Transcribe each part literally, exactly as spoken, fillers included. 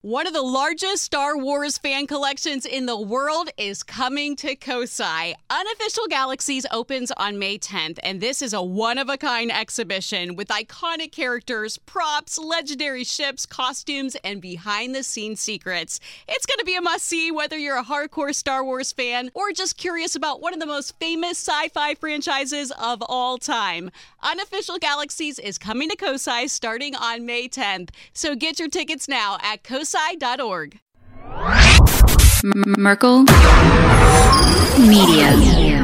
One of the largest Star Wars fan collections in the world is coming to Kosai. Unofficial Galaxies opens on May tenth, and this is a one-of-a-kind exhibition with iconic characters, props, legendary ships, costumes, and behind-the-scenes secrets. It's going to be a must-see whether you're a hardcore Star Wars fan or just curious about one of the most famous sci-fi franchises of all time. Unofficial Galaxies is coming to Kosai starting on May tenth, so get your tickets now at kosai dot org. Merkel Media.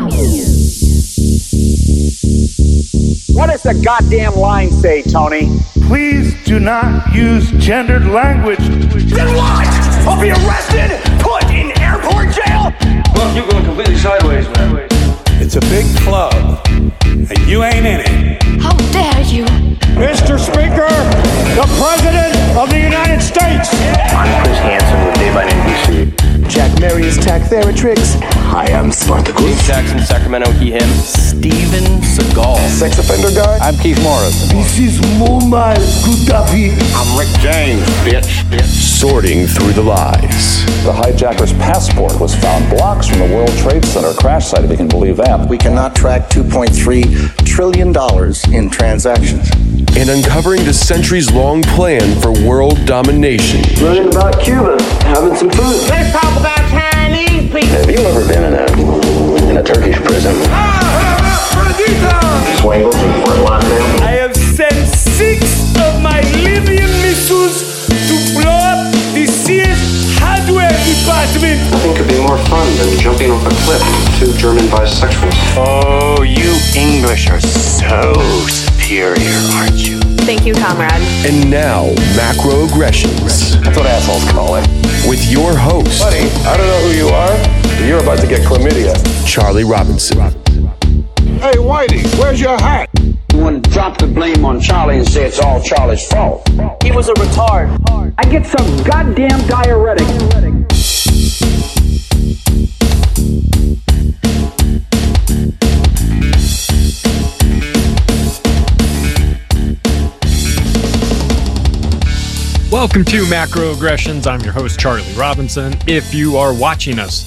What does the goddamn line say, Tony? Please do not use gendered language. Then what? I'll be arrested, put in airport jail? Well, you're going completely sideways, man. It's a big club, and you ain't in it. How dare you? Mister Speaker, the President of the United States. I'm Chris Hansen with Dave on N B C. Jack Marius Tactheratrix. Hi, I'm Spartacus. Jackson, Sacramento, he, him. Steven Seagal. Sex offender guy. I'm Keith Morris. This is Muammar Gaddafi. I'm Rick James, bitch. bitch. Sorting through the lies. The hijacker's passport was found blocks from the World Trade Center crash site, if you can believe that. We cannot track two point three trillion dollars in transactions. And uncovering the centuries-long plan for world domination. Learning about Cuba, having some food. Let's talk about Chinese people. Have you ever been in a in a Turkish prison? Swangles and Fort Lauderdale. I have sent six of my Libyan missiles to blow up the Sears hardware department. Nothing could be more fun than jumping off a cliff with two German bisexuals. Oh, you English are so superior, aren't you? Thank you, comrade. And now, Macroaggressions. That's what assholes call it. With your host, Buddy, I don't know who you are, but you're about to get chlamydia. Charlie Robinson. Hey, Whitey, where's your hat? You want to drop the blame on Charlie and say it's all Charlie's fault. He was a retard. I get some goddamn diuretic. Welcome to Macroaggressions. I'm your host, Charlie Robinson. If you are watching us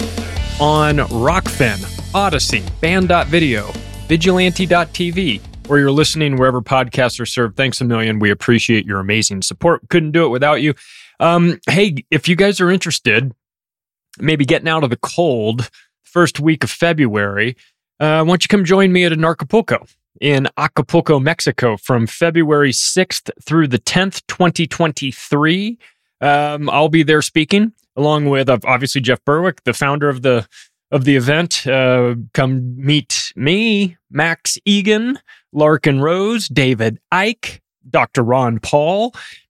on Rockfin, Odyssey, Band dot video, Vigilante dot t v, or you're listening wherever podcasts are served, thanks a million. We appreciate your amazing support. Couldn't do it without you. Um, hey, if you guys are interested, maybe getting out of the cold first week of February, uh, why don't you come join me at an Acapulco in Acapulco, Mexico, from February sixth through the tenth, twenty twenty-three. Um, I'll be there speaking, along with uh, obviously Jeff Berwick, the founder of the of the event. Uh, come meet me, Max Egan, Larkin Rose, David Icke, Doctor Ron Paul,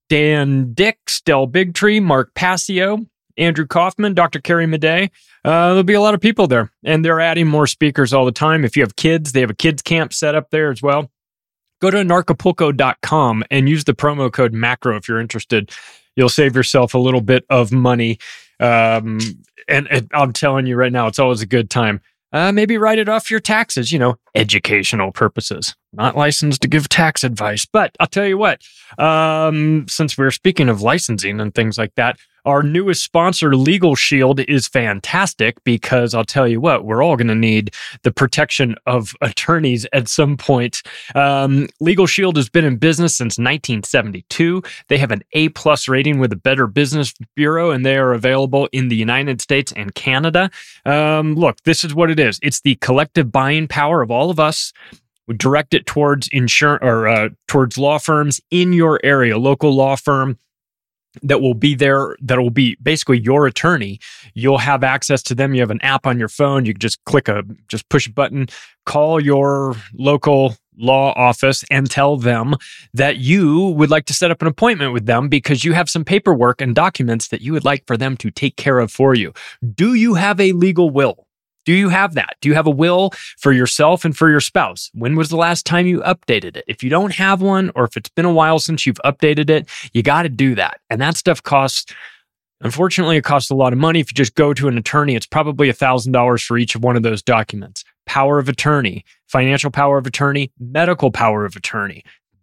Dan Dix, Del Bigtree, Mark Passio, Andrew Kaufman, Doctor Carrie Madej. Uh, there'll be a lot of people there, and they're adding more speakers all the time. If you have kids, they have a kids camp set up there as well. Go to narcapulco dot com and use the promo code MACRO if you're interested. You'll save yourself a little bit of money. Um, and, and I'm telling you right now, it's always a good time. Uh, maybe write it off your taxes, you know, educational purposes. Not licensed to give tax advice, but I'll tell you what, um, since we're speaking of licensing and things like that, our newest sponsor, Legal Shield, is fantastic because I'll tell you what, we're all going to need the protection of attorneys at some point. Um, Legal Shield has been in business since nineteen seventy-two. They have an A-plus rating with the Better Business Bureau, and they are available in the United States and Canada. Um, look, this is what it is. It's the collective buying power of all of us. We direct it towards insurance or uh, towards law firms in your area, local law firm that will be there, that will be basically your attorney. You'll have access to them. You have an app on your phone. You can just click a, just push a button, call your local law office and tell them that you would like to set up an appointment with them because you have some paperwork and documents that you would like for them to take care of for you. Do you have a legal will? Do you have that? Do you have a will for yourself and for your spouse? When was the last time you updated it? If you don't have one, or if it's been a while since you've updated it, you got to do that. And that stuff costs, unfortunately, it costs a lot of money. If you just go to an attorney, it's probably one thousand dollars for each of one of those documents. Power of attorney, financial power of attorney, medical power of attorney.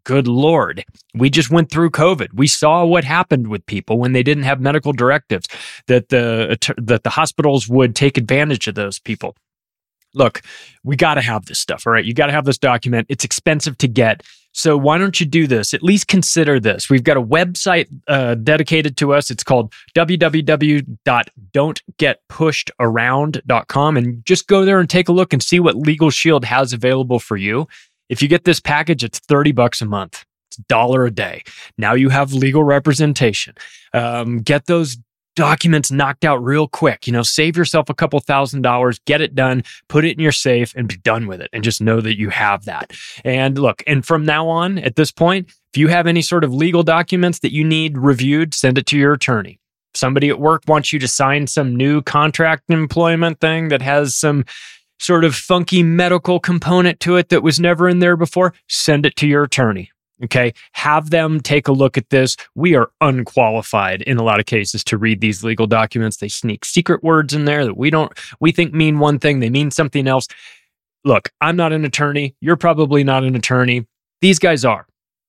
good Lord. We just went through COVID. We saw what happened with people when they didn't have medical directives, that the, that the hospitals would take advantage of those people. Look, we got to have this stuff, all right? You got to have this document. It's expensive to get. So why don't you do this? At least consider this. We've got a website uh, dedicated to us. It's called w w w dot don't get pushed around dot com, and just go there and take a look and see what Legal Shield has available for you. If you get this package, it's thirty bucks a month. It's a dollar a day. Now you have legal representation. Um, get those documents knocked out real quick. You know, save yourself a couple thousand dollars, get it done, put it in your safe, and be done with it. And just know that you have that. And look, and from now on, at this point, if you have any sort of legal documents that you need reviewed, send it to your attorney. If somebody at work wants you to sign some new contract employment thing that has some sort of funky medical component to it that was never in there before, send it to your attorney. Okay, have them take a look at this. We are unqualified in a lot of cases to read these legal documents. They sneak secret words in there that we don't, we think mean one thing, they mean something else. Look, I'm not an attorney. You're probably not an attorney. These guys are.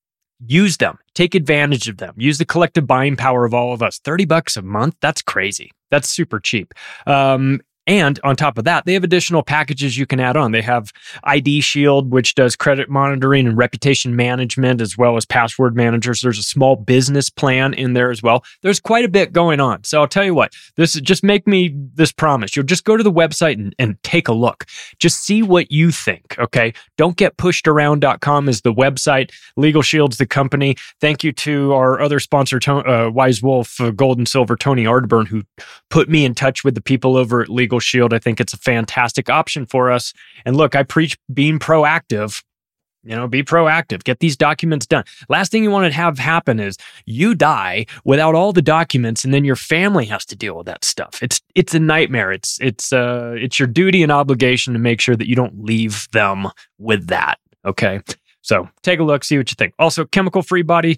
Use them. Take advantage of them. Use the collective buying power of all of us. thirty bucks a month? That's crazy. That's super cheap. Um, And on top of that, they have additional packages you can add on. They have I D Shield, which does credit monitoring and reputation management, as well as password managers. There's a small business plan in there as well. There's quite a bit going on. So I'll tell you what, this is just make me this promise. You'll just go to the website and, and take a look. Just see what you think, okay? don't get pushed around dot com is the website. Legal Shield's the company. Thank you to our other sponsor, uh, Wise Wolf, uh, Gold and Silver, Tony Ardburn, who put me in touch with the people over at Legal Shield. I think it's a fantastic option for us. And look, I preach being proactive. You know, be proactive. Get these documents done. Last thing you want to have happen is you die without all the documents, and then your family has to deal with that stuff. It's it's a nightmare. It's it's uh it's your duty and obligation to make sure that you don't leave them with that. Okay, so take a look, see what you think. Also, Chemical Free Body.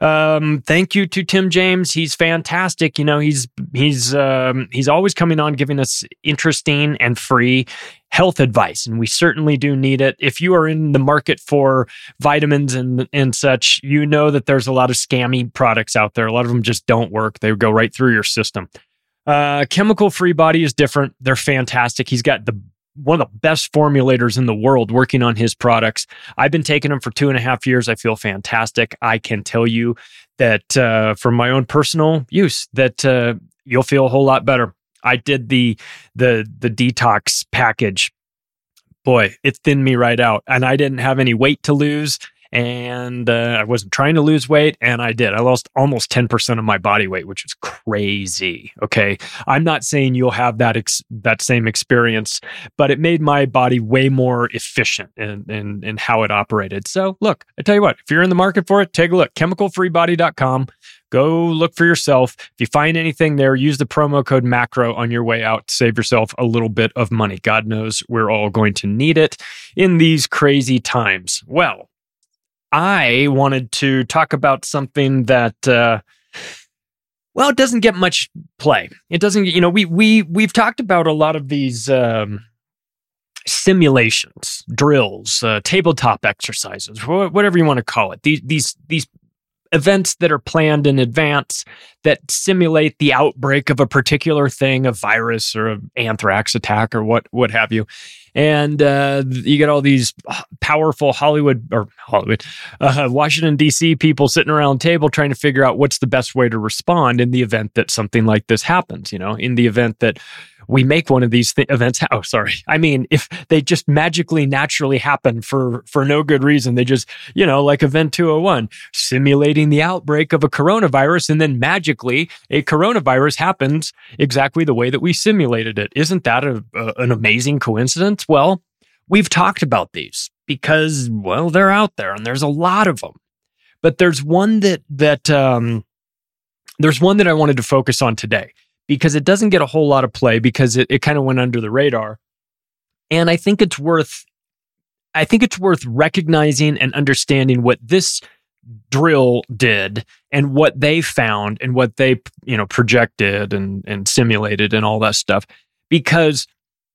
Um, thank you to Tim James. He's fantastic. You know, he's he's um, he's always coming on, giving us interesting and free health advice, and we certainly do need it. If you are in the market for vitamins and and such, you know that there's a lot of scammy products out there. A lot of them just don't work. They go right through your system. Uh, Chemical Free Body is different. They're fantastic. He's got the one of the best formulators in the world working on his products. I've been taking them for two and a half years. I feel fantastic. I can tell you that uh, from my own personal use, that uh, you'll feel a whole lot better. I did the the the detox package. Boy, it thinned me right out, and I didn't have any weight to lose. And uh, I wasn't trying to lose weight, and I did. I lost almost ten percent of my body weight, which is crazy. Okay, I'm not saying you'll have that ex- that same experience, but it made my body way more efficient in, in, in how it operated. So look, I tell you what, if you're in the market for it, take a look. chemical free body dot com. Go look for yourself. If you find anything there, use the promo code MACRO on your way out to save yourself a little bit of money. God knows we're all going to need it in these crazy times. Well, I wanted to talk about something that, uh, well, it doesn't get much play. It doesn't, you know, we we we've talked about a lot of these um, simulations, drills, uh, tabletop exercises, wh- whatever you want to call it. These these these events that are planned in advance that simulate the outbreak of a particular thing, a virus or an anthrax attack or what what have you. And uh, you get all these powerful Hollywood or Hollywood, uh, Washington, D C people sitting around the table trying to figure out what's the best way to respond in the event that something like this happens, you know, in the event that we make one of these th- events. Ha- oh, sorry. I mean, if they just magically, naturally happen for, for no good reason, they just, you know, like Event two oh one, simulating the outbreak of a coronavirus, and then magically a coronavirus happens exactly the way that we simulated it. Isn't that a, a, an amazing coincidence? Well, we've talked about these because, well, they're out there and there's a lot of them. But there's one that, that, um, there's one that I wanted to focus on today, because it doesn't get a whole lot of play because it, it kind of went under the radar. And I think it's worth, I think it's worth recognizing and understanding what this drill did and what they found and what they, you know, projected and, and simulated and all that stuff. Because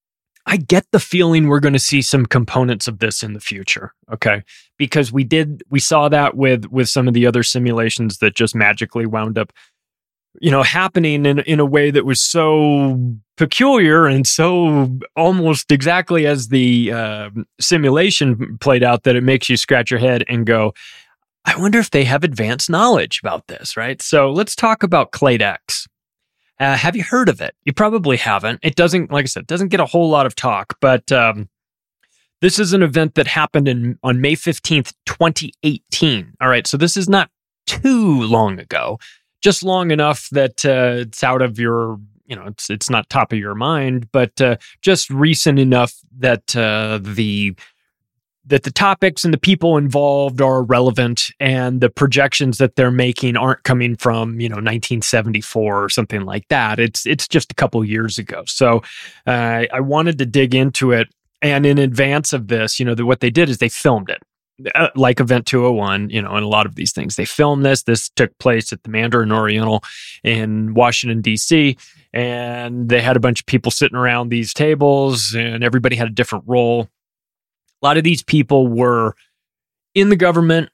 I get the feeling we're going to see some components of this in the future, okay? Because we did, we saw that with with some of the other simulations that just magically wound up, you know, happening in in a way that was so peculiar and so almost exactly as the uh, simulation played out that it makes you scratch your head and go, I wonder if they have advanced knowledge about this, right? So let's talk about CladeX. Uh, have you heard of it? You probably haven't. It doesn't, like I said, it doesn't get a whole lot of talk, but um, this is an event that happened in on May fifteenth, twenty eighteen. All right, so this is not too long ago, just long enough that uh, it's out of your, you know, it's it's not top of your mind, but uh, just recent enough that uh, the that the topics and the people involved are relevant, and the projections that they're making aren't coming from, you know, nineteen seventy-four or something like that. It's it's just a couple years ago. So uh, I wanted to dig into it, and in advance of this, you know, the, what they did is they filmed it. Uh, like Event two oh one, you know, and a lot of these things. They filmed this. This took place at the Mandarin Oriental in Washington, D C, and they had a bunch of people sitting around these tables, and everybody had a different role. A lot of these people were in the government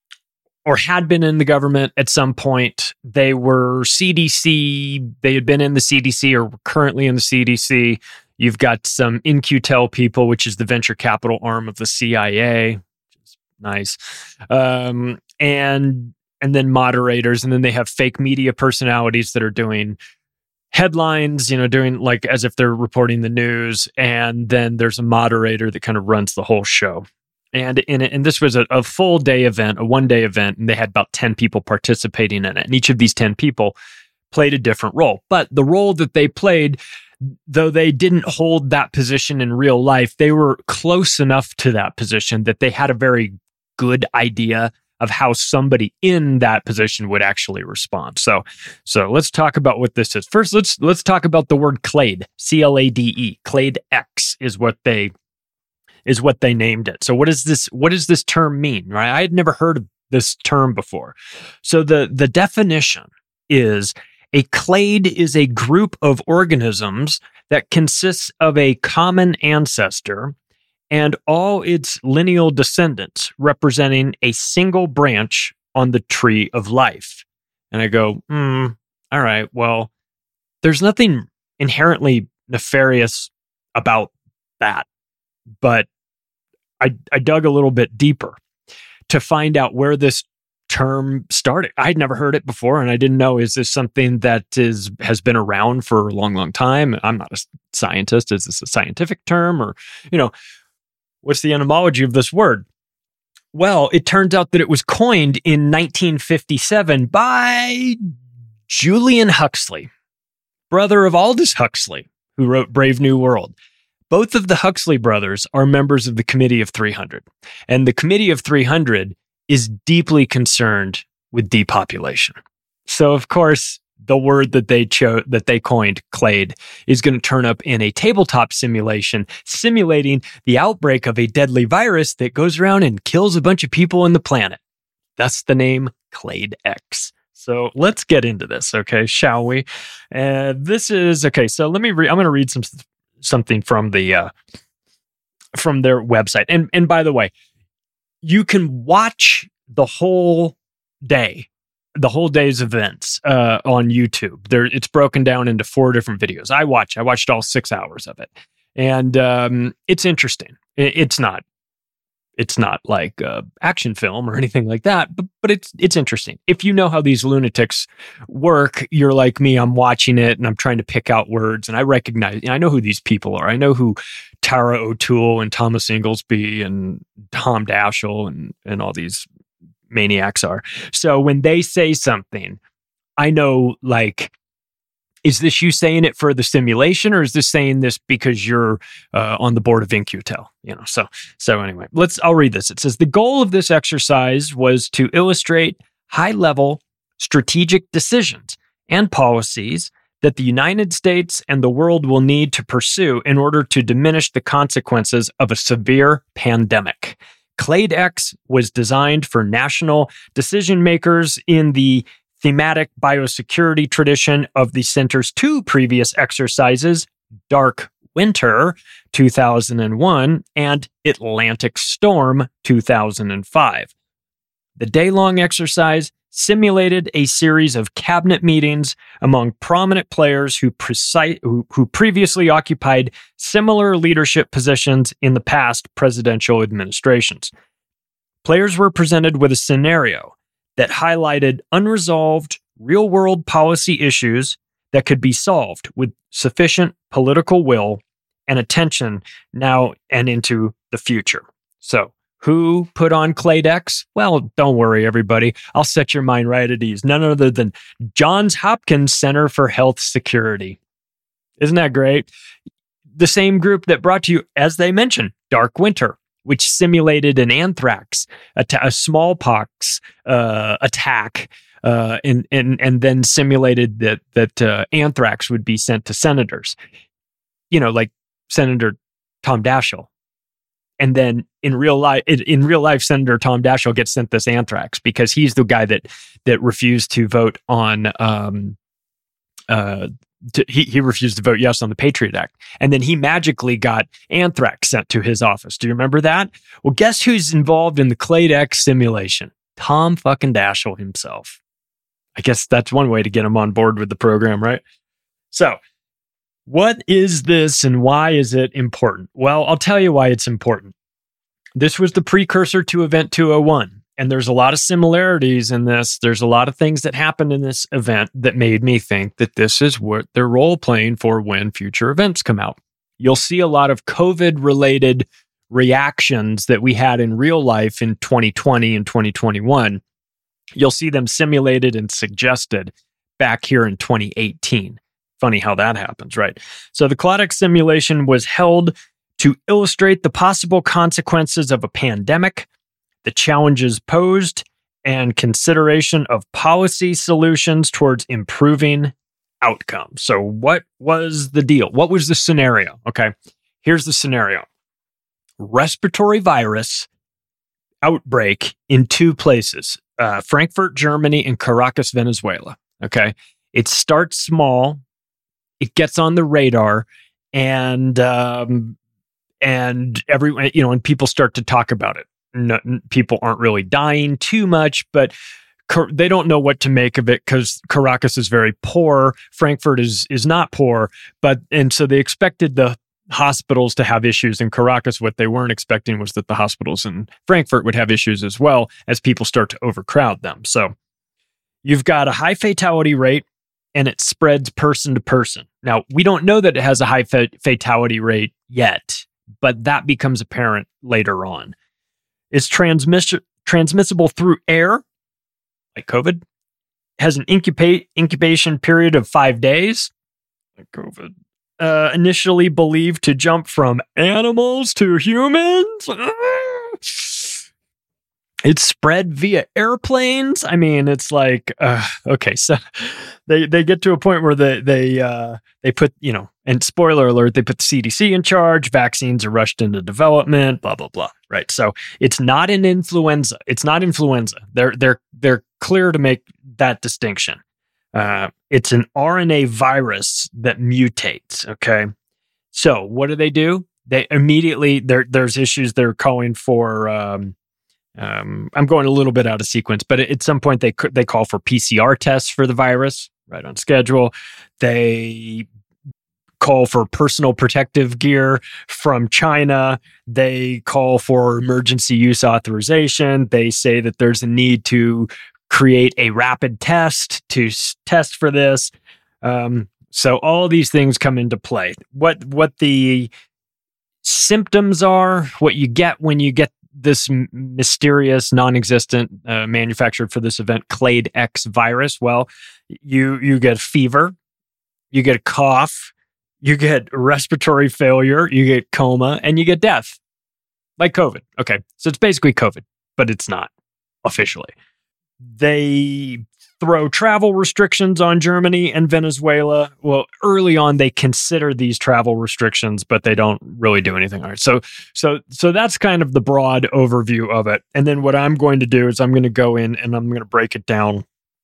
or had been in the government at some point. They were C D C. They had been in the C D C or were currently in the C D C. You've got some In Q Tel people, which is the venture capital arm of the C I A. Nice. Um, and and then moderators, and then they have fake media personalities that are doing headlines, you know, doing like as if they're reporting the news. And then there's a moderator that kind of runs the whole show. And in it, and this was a, a full day event, a one day event, and they had about ten people participating in it. And each of these ten people played a different role. But the role that they played, though they didn't hold that position in real life, they were close enough to that position that they had a very good idea of how somebody in that position would actually respond. So, so let's talk about what this is. First, let's let's talk about the word Clade, C L A D E. CladeX is what they is what they named it. So, what is this? What does this term mean? Right? I had never heard of this term before. So, the the definition is a clade is a group of organisms that consists of a common ancestor and all its lineal descendants, representing a single branch on the tree of life. And I go, hmm, all right, well, there's nothing inherently nefarious about that. But I, I dug a little bit deeper to find out where this term started. I'd never heard it before, and I didn't know, is this something that is has been around for a long, long time? I'm not a scientist. Is this a scientific term, or, you know, what's the etymology of this word? Well, it turns out that it was coined in nineteen fifty-seven by Julian Huxley, brother of Aldous Huxley, who wrote Brave New World. Both of the Huxley brothers are members of the Committee of three hundred, and the Committee of three hundred is deeply concerned with depopulation. So, of course, the word that they chose, that they coined, clade, is going to turn up in a tabletop simulation, simulating the outbreak of a deadly virus that goes around and kills a bunch of people on the planet. That's the name CladeX. So let's get into this, okay? Shall we? Uh, this is okay. So let me read. I'm going to read some something from the uh, from their website. And and by the way, you can watch the whole day. the whole day's events uh, on YouTube. There, it's broken down into four different videos. I watch. I watched all six hours of it, and um, it's interesting. It, it's not. It's not like a action film or anything like that, but but it's it's interesting. If you know how these lunatics work, you're like me. I'm watching it and I'm trying to pick out words, and I recognize. I know who these people are. I know who Tara O'Toole and Thomas Inglesby and Tom Daschle and and all these maniacs are. So when they say something, I know, like, is this you saying it for the simulation, or is this saying this because you're uh, on the board of In Q Tel? You know, so so anyway, let's. I'll read this. It says the goal of this exercise was to illustrate high-level strategic decisions and policies that the United States and the world will need to pursue in order to diminish the consequences of a severe pandemic. CladeX was designed for national decision makers in the thematic biosecurity tradition of the center's two previous exercises, Dark Winter two thousand one and Atlantic Storm two thousand five. The day-long exercise simulated a series of cabinet meetings among prominent players who, preci- who, who previously occupied similar leadership positions in the past presidential administrations. Players were presented with a scenario that highlighted unresolved real-world policy issues that could be solved with sufficient political will and attention now and into the future. So, who put on Cladex? Well, don't worry, everybody. I'll set your mind right at ease. None other than Johns Hopkins Center for Health Security. Isn't that great? The same group that brought to you, as they mentioned, Dark Winter, which simulated an anthrax, a, t- a smallpox uh, attack, uh, and, and, and then simulated that, that uh, anthrax would be sent to senators. You know, like Senator Tom Daschle. And then in real life, in real life, Senator Tom Daschle gets sent this anthrax because he's the guy that that refused to vote on. Um, uh, to, he he refused to vote yes on the Patriot Act, and then he magically got anthrax sent to his office. Do you remember that? Well, guess who's involved in the Cladex simulation? Tom fucking Daschle himself. I guess that's one way to get him on board with the program, right? So. What is this and why is it important? Well, I'll tell you why it's important. This was the precursor to Event two oh one, and there's a lot of similarities in this. There's a lot of things that happened in this event that made me think that this is what they're role-playing for when future events come out. You'll see a lot of COVID-related reactions that we had in real life in twenty twenty and twenty twenty-one. You'll see them simulated and suggested back here in twenty eighteen. Funny how that happens, right? So the Cladex simulation was held to illustrate the possible consequences of a pandemic, the challenges posed, and consideration of policy solutions towards improving outcomes. So what was the deal? What was the scenario? Okay, here's the scenario. Respiratory virus outbreak in two places, uh, Frankfurt, Germany, and Caracas, Venezuela. Okay, it starts small. It gets on the radar, and um, and everyone, you know, and people start to talk about it. No, people aren't really dying too much, but Car- they don't know what to make of it because Caracas is very poor. Frankfurt is is not poor, but and so they expected the hospitals to have issues in Caracas. What they weren't expecting was that the hospitals in Frankfurt would have issues as well as people start to overcrowd them. So you've got a high fatality rate, and it spreads person to person. Now, we don't know that it has a high fa- fatality rate yet, but that becomes apparent later on. It's transmiss- transmissible through air, like COVID, has an incubate incubation period of five days, like COVID. Uh, initially believed to jump from animals to humans. It's spread via airplanes. I mean, it's like, uh, okay, so they, they get to a point where they they uh, they put, you know, and spoiler alert, they put the C D C in charge. Vaccines are rushed into development. Blah blah blah. Right. So it's not an influenza. It's not influenza. They're they're they're clear to make that distinction. Uh, it's an R N A virus that mutates. Okay. So what do they do? They immediately there there's issues they're calling for. Um, Um, I'm going a little bit out of sequence, but at some point they they call for P C R tests for the virus, right on schedule. They call for personal protective gear from China. They call for emergency use authorization. They say that there's a need to create a rapid test to s- test for this. Um, so all these things come into play. What what the symptoms are, what you get when you get this m- mysterious, non-existent, uh, manufactured for this event, Clade-X virus. Well, you you get fever, you get a cough, you get respiratory failure, you get coma, and you get death, like COVID. Okay, so it's basically COVID, but it's not officially. They throw travel restrictions on Germany and Venezuela. Well, early on, they consider these travel restrictions, but they don't really do anything. All right, so so so that's kind of the broad overview of it. And then what I'm going to do is I'm going to go in and I'm going to break it down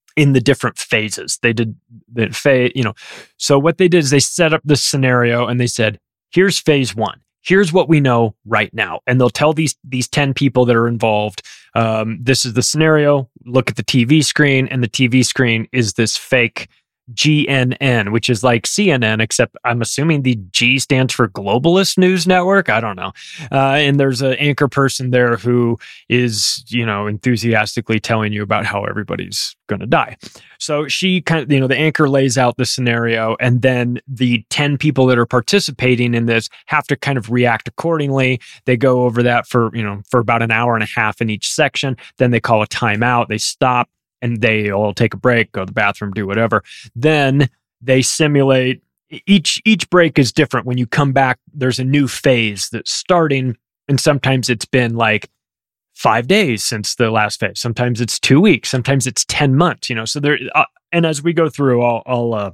in the different phases. They did the phase, you know. So what they did is they set up this scenario and they said, here's phase one. Here's what we know right now. And they'll tell these these ten people that are involved, um, this is the scenario. Look at the T V screen, and the T V screen is this fake G N N, which is like C N N, except I'm assuming the G stands for Globalist News Network. I don't know. Uh, and there's an anchor person there who is, you know, enthusiastically telling you about how everybody's going to die. So she kind of, you know, the anchor lays out the scenario, and then the ten people that are participating in this have to kind of react accordingly. They go over that for, you know, for about an hour and a half in each section. Then they call a timeout. They stop. And they all take a break, go to the bathroom, do whatever. Then they simulate. Each each break is different. When you come back, there's a new phase that's starting. And sometimes it's been like five days since the last phase. Sometimes it's two weeks. Sometimes it's ten months. You know. So there. Uh, and as we go through, I'll I'll, uh,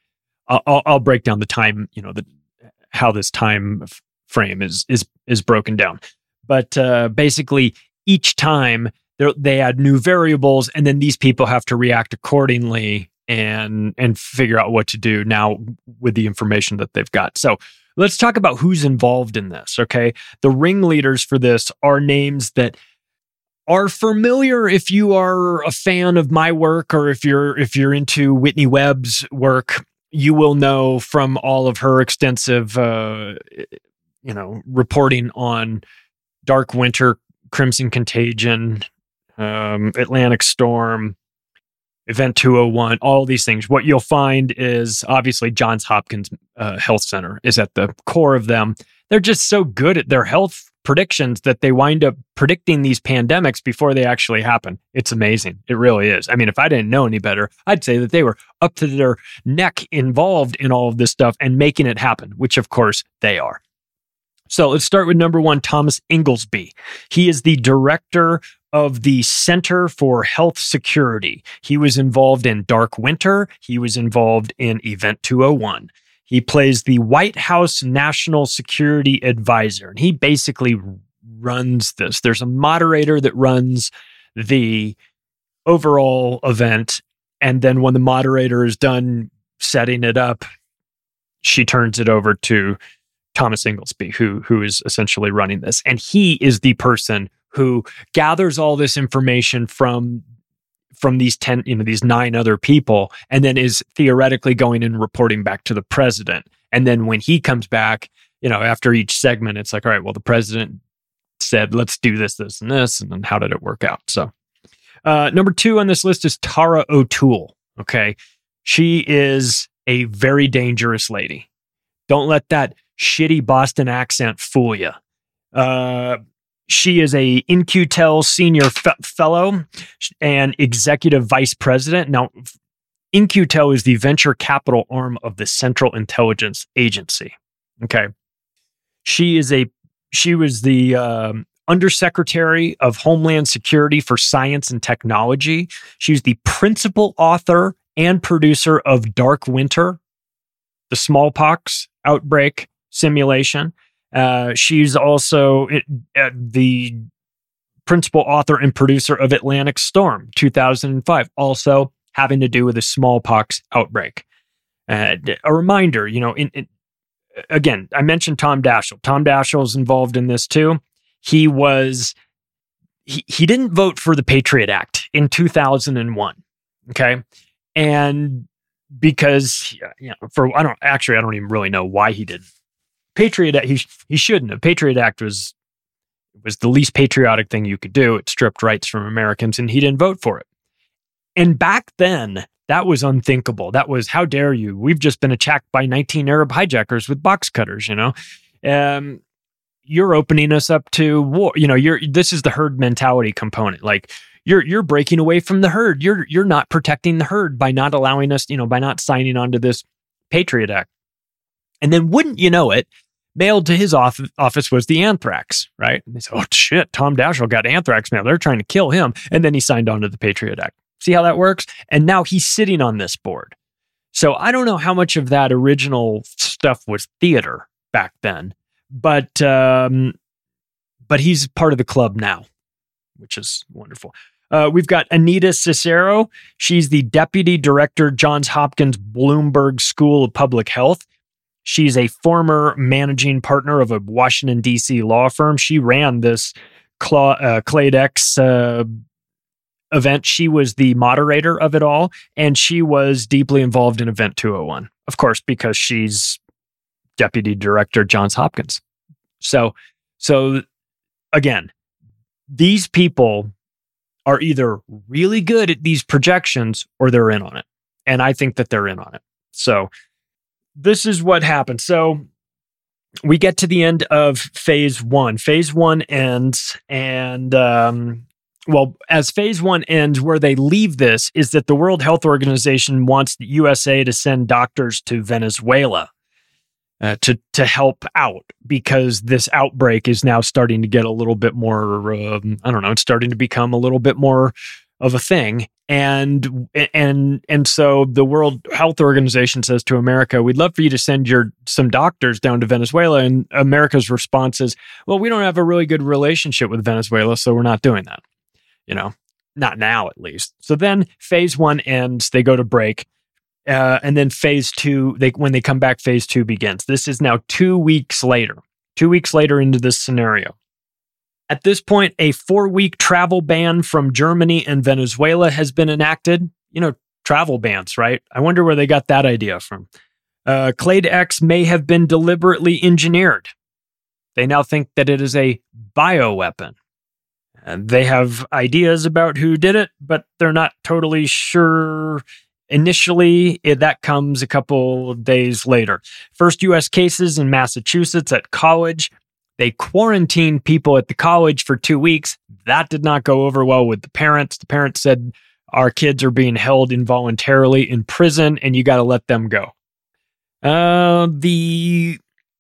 I'll I'll break down the time. You know, the how this time frame is is is broken down. But uh, basically, each time, they add new variables, and then these people have to react accordingly and and figure out what to do now with the information that they've got. So let's talk about who's involved in this, okay? The ringleaders for this are names that are familiar if you are a fan of my work, or if you're if you're into Whitney Webb's work, you will know from all of her extensive uh, you know, reporting on Dark Winter, Crimson Contagion, Um, Atlantic Storm, Event two oh one, all these things. What you'll find is obviously Johns Hopkins uh, Health Center is at the core of them. They're just so good at their health predictions that they wind up predicting these pandemics before they actually happen. It's amazing. It really is. I mean, if I didn't know any better, I'd say that they were up to their neck involved in all of this stuff and making it happen, which of course they are. So let's start with number one, Thomas Inglesby. He is the director of the Center for Health Security. He was involved in Dark Winter. He was involved in Event two oh one. He plays the White House National Security Advisor, and he basically runs this. There's a moderator that runs the overall event, and then when the moderator is done setting it up, she turns it over to Thomas Inglesby, who who is essentially running this. And he is the person who gathers all this information from from these ten, you know, these nine other people, and then is theoretically going and reporting back to the president. And then when he comes back, you know, after each segment, it's like, all right, well, the president said, let's do this, this, and this, and then how did it work out? So uh, number two on this list is Tara O'Toole. Okay, she is a very dangerous lady. Don't let that shitty Boston accent fool you. Uh, she is a In Q Tel senior fe- fellow and executive vice president. Now, In Q Tel is the venture capital arm of the Central Intelligence Agency. Okay, she is a she was the um, Undersecretary of Homeland Security for Science and Technology. She's the principal author and producer of Dark Winter, the smallpox outbreak simulation. Uh, she's also it, uh, the principal author and producer of Atlantic Storm, two thousand five, also having to do with a smallpox outbreak. Uh, a reminder, you know, in, in, again, I mentioned Tom Daschle. Tom Daschle is involved in this too. He was, he, he didn't vote for the Patriot Act in two thousand one. Okay. And because, you know, for, I don't, actually, I don't even really know why he didn't. Patriot Act, he, he shouldn't have. Patriot Act was, was the least patriotic thing you could do. It stripped rights from Americans, and he didn't vote for it. And back then, that was unthinkable. That was, how dare you? We've just been attacked by nineteen Arab hijackers with box cutters, you know? Um, you're opening us up to war. You know, you're, this is the herd mentality component. Like, you're, you're breaking away from the herd. You're, you're not protecting the herd by not allowing us, you know, by not signing on to this Patriot Act. And then, wouldn't you know it, mailed to his off- office was the anthrax, right? And they said, oh shit, Tom Daschle got anthrax mail. They're trying to kill him. And then he signed on to the Patriot Act. See how that works? And now he's sitting on this board. So I don't know how much of that original stuff was theater back then, but um, but he's part of the club now, which is wonderful. Uh, we've got Anita Cicero. She's the Deputy Director, Johns Hopkins Bloomberg School of Public Health. She's a former managing partner of a Washington, D C law firm. She ran this Cla- uh, CladeX uh, event. She was the moderator of it all, and she was deeply involved in Event two oh one, of course, because she's Deputy Director, Johns Hopkins. So, so again, these people are either really good at these projections or they're in on it. And I think that they're in on it. So this is what happened. So we get to the end of phase one. Phase one ends, and um, well, as phase one ends, where they leave this is that the World Health Organization wants the U S A to send doctors to Venezuela uh, to to help out, because this outbreak is now starting to get a little bit more, um, I don't know, it's starting to become a little bit more of a thing. And and and so the World Health Organization says to America, we'd love for you to send your some doctors down to Venezuela. And America's response is, well, we don't have a really good relationship with Venezuela, so we're not doing that. You know, not now at least. So then phase one ends, they go to break. Uh, and then phase two, they when they come back, phase two begins. This is now two weeks later, two weeks later into this scenario. At this point, a four-week travel ban from Germany and Venezuela has been enacted. You know, travel bans, right? I wonder where they got that idea from. Uh, CladeX may have been deliberately engineered. They now think that it is a bioweapon. And they have ideas about who did it, but they're not totally sure. Initially, it, that comes a couple of days later. First U S cases in Massachusetts at college. They quarantined people at the college for two weeks. That did not go over well with the parents. The parents said, our kids are being held involuntarily in prison, and you got to let them go. Uh, the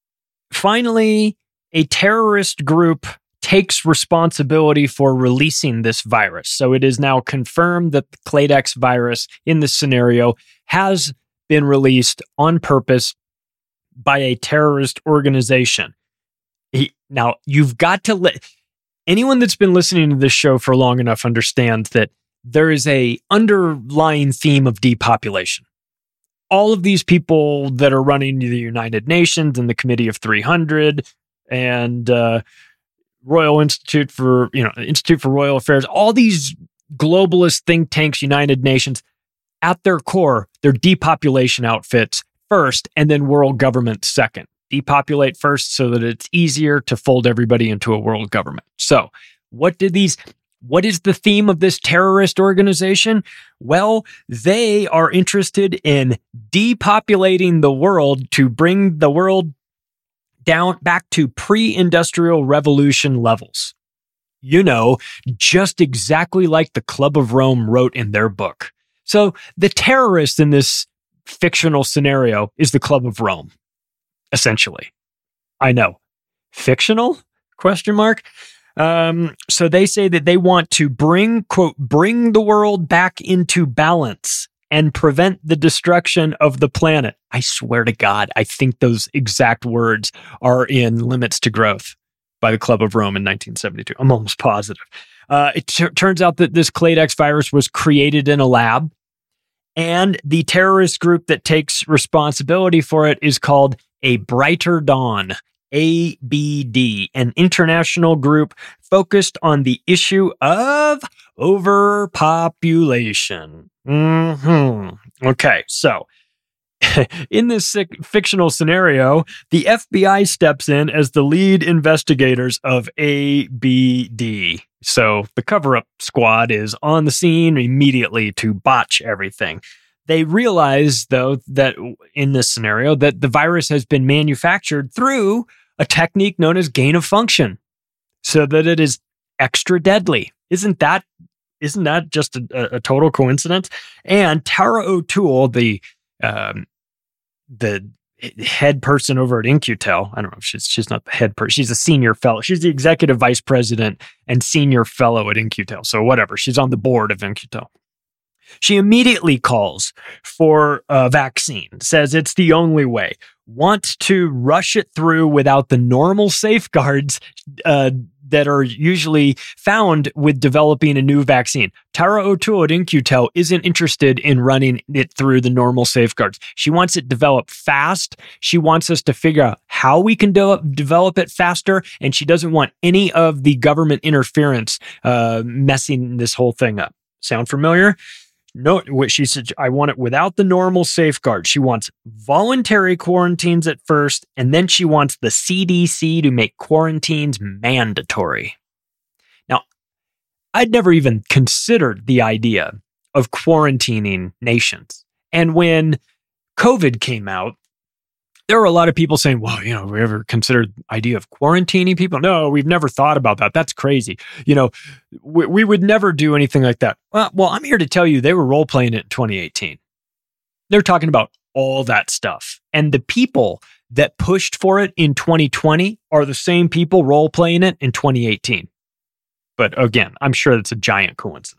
finally, a terrorist group takes responsibility for releasing this virus. So it is now confirmed that the CladeX virus in this scenario has been released on purpose by a terrorist organization. He, now, you've got to let anyone that's been listening to this show for long enough understands that there is a underlying theme of depopulation. All of these people that are running the United Nations and the Committee of three hundred and uh, Royal Institute for, you know, Institute for Royal Affairs, all these globalist think tanks, United Nations, at their core, they're depopulation outfits first and then world government second. Depopulate first so that it's easier to fold everybody into a world government. So what did these, what is the theme of this terrorist organization? Well, they are interested in depopulating the world to bring the world down back to pre-industrial revolution levels. You know, just exactly like the Club of Rome wrote in their book. So the terrorist in this fictional scenario is the Club of Rome, essentially. I know. Fictional? Question mark. Um, so they say that they want to bring, quote, bring the world back into balance and prevent the destruction of the planet. I swear to God, I think those exact words are in Limits to Growth by the Club of Rome in nineteen seventy-two. I'm almost positive. Uh, it t- turns out that this CladeX virus was created in a lab, and the terrorist group that takes responsibility for it is called A Brighter Dawn, A B D, an international group focused on the issue of overpopulation. Mm-hmm. Okay, so in this fictional scenario, the F B I steps in as the lead investigators of A B D. So the cover-up squad is on the scene immediately to botch everything. They realize, though, that in this scenario, that the virus has been manufactured through a technique known as gain of function, so that it is extra deadly. Isn't that isn't that just a, a total coincidence? And Tara O'Toole, the um, the head person over at In-Q-Tel, I don't know if she's she's not the head person. She's a senior fellow. She's the executive vice president and senior fellow at In-Q-Tel. So whatever. She's on the board of In-Q-Tel. She immediately calls for a vaccine, says it's the only way, wants to rush it through without the normal safeguards uh, that are usually found with developing a new vaccine. Tara O'Toole isn't interested in running it through the normal safeguards. She wants it developed fast. She wants us to figure out how we can de- develop it faster, and she doesn't want any of the government interference uh, messing this whole thing up. Sound familiar? No, what she said, I want it without the normal safeguards. She wants voluntary quarantines at first, and then she wants the C D C to make quarantines mandatory. Now, I'd never even considered the idea of quarantining nations. And when COVID came out, there were a lot of people saying, well, you know, we ever considered the idea of quarantining people? No, we've never thought about that. That's crazy. You know, we, we would never do anything like that. Well, well, I'm here to tell you they were role-playing it in twenty eighteen. They're talking about all that stuff. And the people that pushed for it in twenty twenty are the same people role-playing it in twenty eighteen. But again, I'm sure that's a giant coincidence.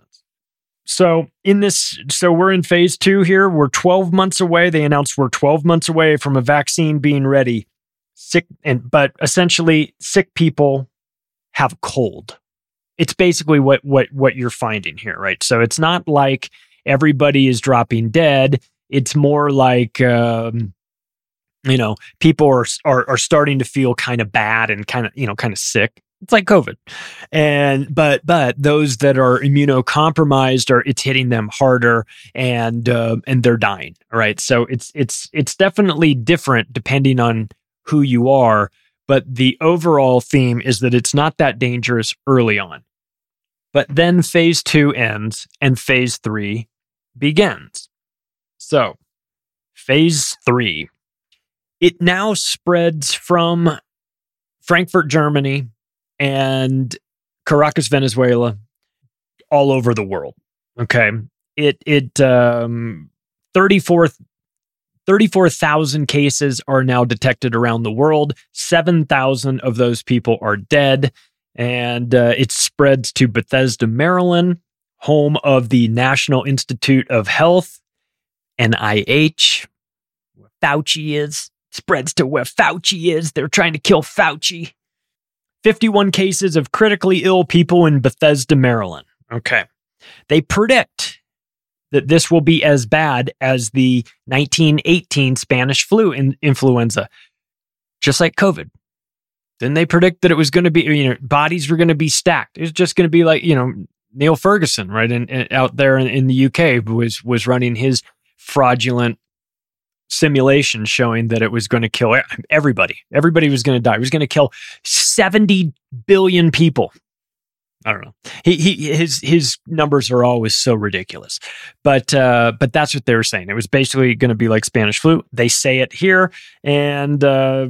So in this, so we're in phase two here. We're twelve months away. They announced we're twelve months away from a vaccine being ready. Sick, and but essentially, sick people have a cold. It's basically what what what you're finding here, right? So it's not like everybody is dropping dead. It's more like um, you know, people are are are starting to feel kind of bad and kind of you know kind of sick. It's like COVID. And, but, but those that are immunocompromised are, it's hitting them harder and, uh, and they're dying. Right. So it's, it's, it's definitely different depending on who you are. But the overall theme is that it's not that dangerous early on. But then phase two ends and phase three begins. So phase three, it now spreads from Frankfurt, Germany, and Caracas, Venezuela, all over the world. Okay. It, it, um, thirty-four thousand cases are now detected around the world. seven thousand of those people are dead. And, uh, it spreads to Bethesda, Maryland, home of the National Institute of Health, N I H, where Fauci is. Spreads to where Fauci is. They're trying to kill Fauci. fifty-one cases of critically ill people in Bethesda, Maryland. Okay. They predict that this will be as bad as the nineteen eighteen Spanish flu in influenza, just like COVID. Didn't they predict that it was going to be, you know, bodies were going to be stacked? It was just going to be like, you know, Neil Ferguson, right? And, and out there in, in the U K was, was running his fraudulent simulation showing that it was going to kill everybody. Everybody was going to die. It was going to kill seventy billion people. I don't know. He, he, his, his numbers are always so ridiculous, but, uh, but that's what they were saying. It was basically going to be like Spanish flu. They say it here, and, uh,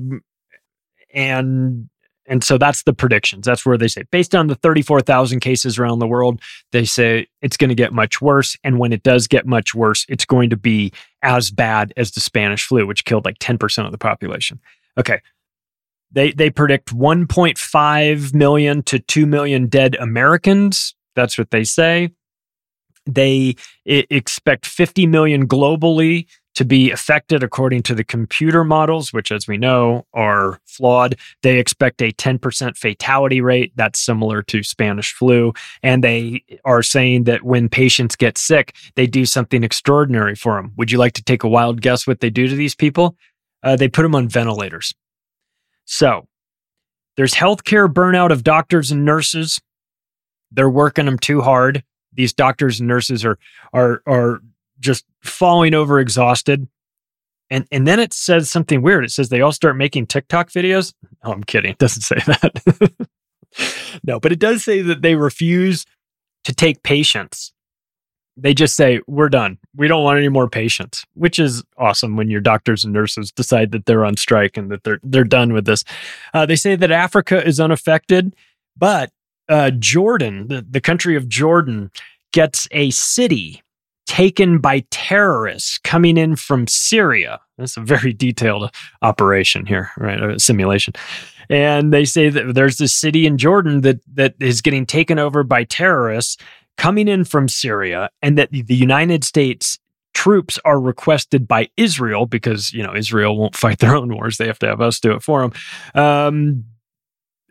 and, and so that's the predictions. That's where they say, based on the thirty-four thousand cases around the world, they say it's going to get much worse. And when it does get much worse, it's going to be as bad as the Spanish flu, which killed like ten percent of the population. Okay. They they predict one point five million to two million dead Americans. That's what they say. They I- expect fifty million globally to be affected according to the computer models, which, as we know, are flawed. They expect a ten percent fatality rate. That's similar to Spanish flu. And they are saying that when patients get sick, they do something extraordinary for them. Would you like to take a wild guess what they do to these people? Uh, they put them on ventilators. So there's healthcare burnout of doctors and nurses. They're working them too hard. These doctors and nurses are are are just falling over exhausted. And and then it says something weird. It says they all start making TikTok videos. Oh, I'm kidding. It doesn't say that. No, but it does say that they refuse to take patients. They just say, we're done. We don't want any more patients, which is awesome when your doctors and nurses decide that they're on strike and that they're they're done with this. Uh, they say that Africa is unaffected, but uh, Jordan, the, the country of Jordan, gets a city taken by terrorists coming in from Syria. That's a very detailed operation here, right? A simulation. And they say that there's this city in Jordan that that is getting taken over by terrorists coming in from Syria, and that the United States troops are requested by Israel because, you know, Israel won't fight their own wars. They have to have us do it for them. Um,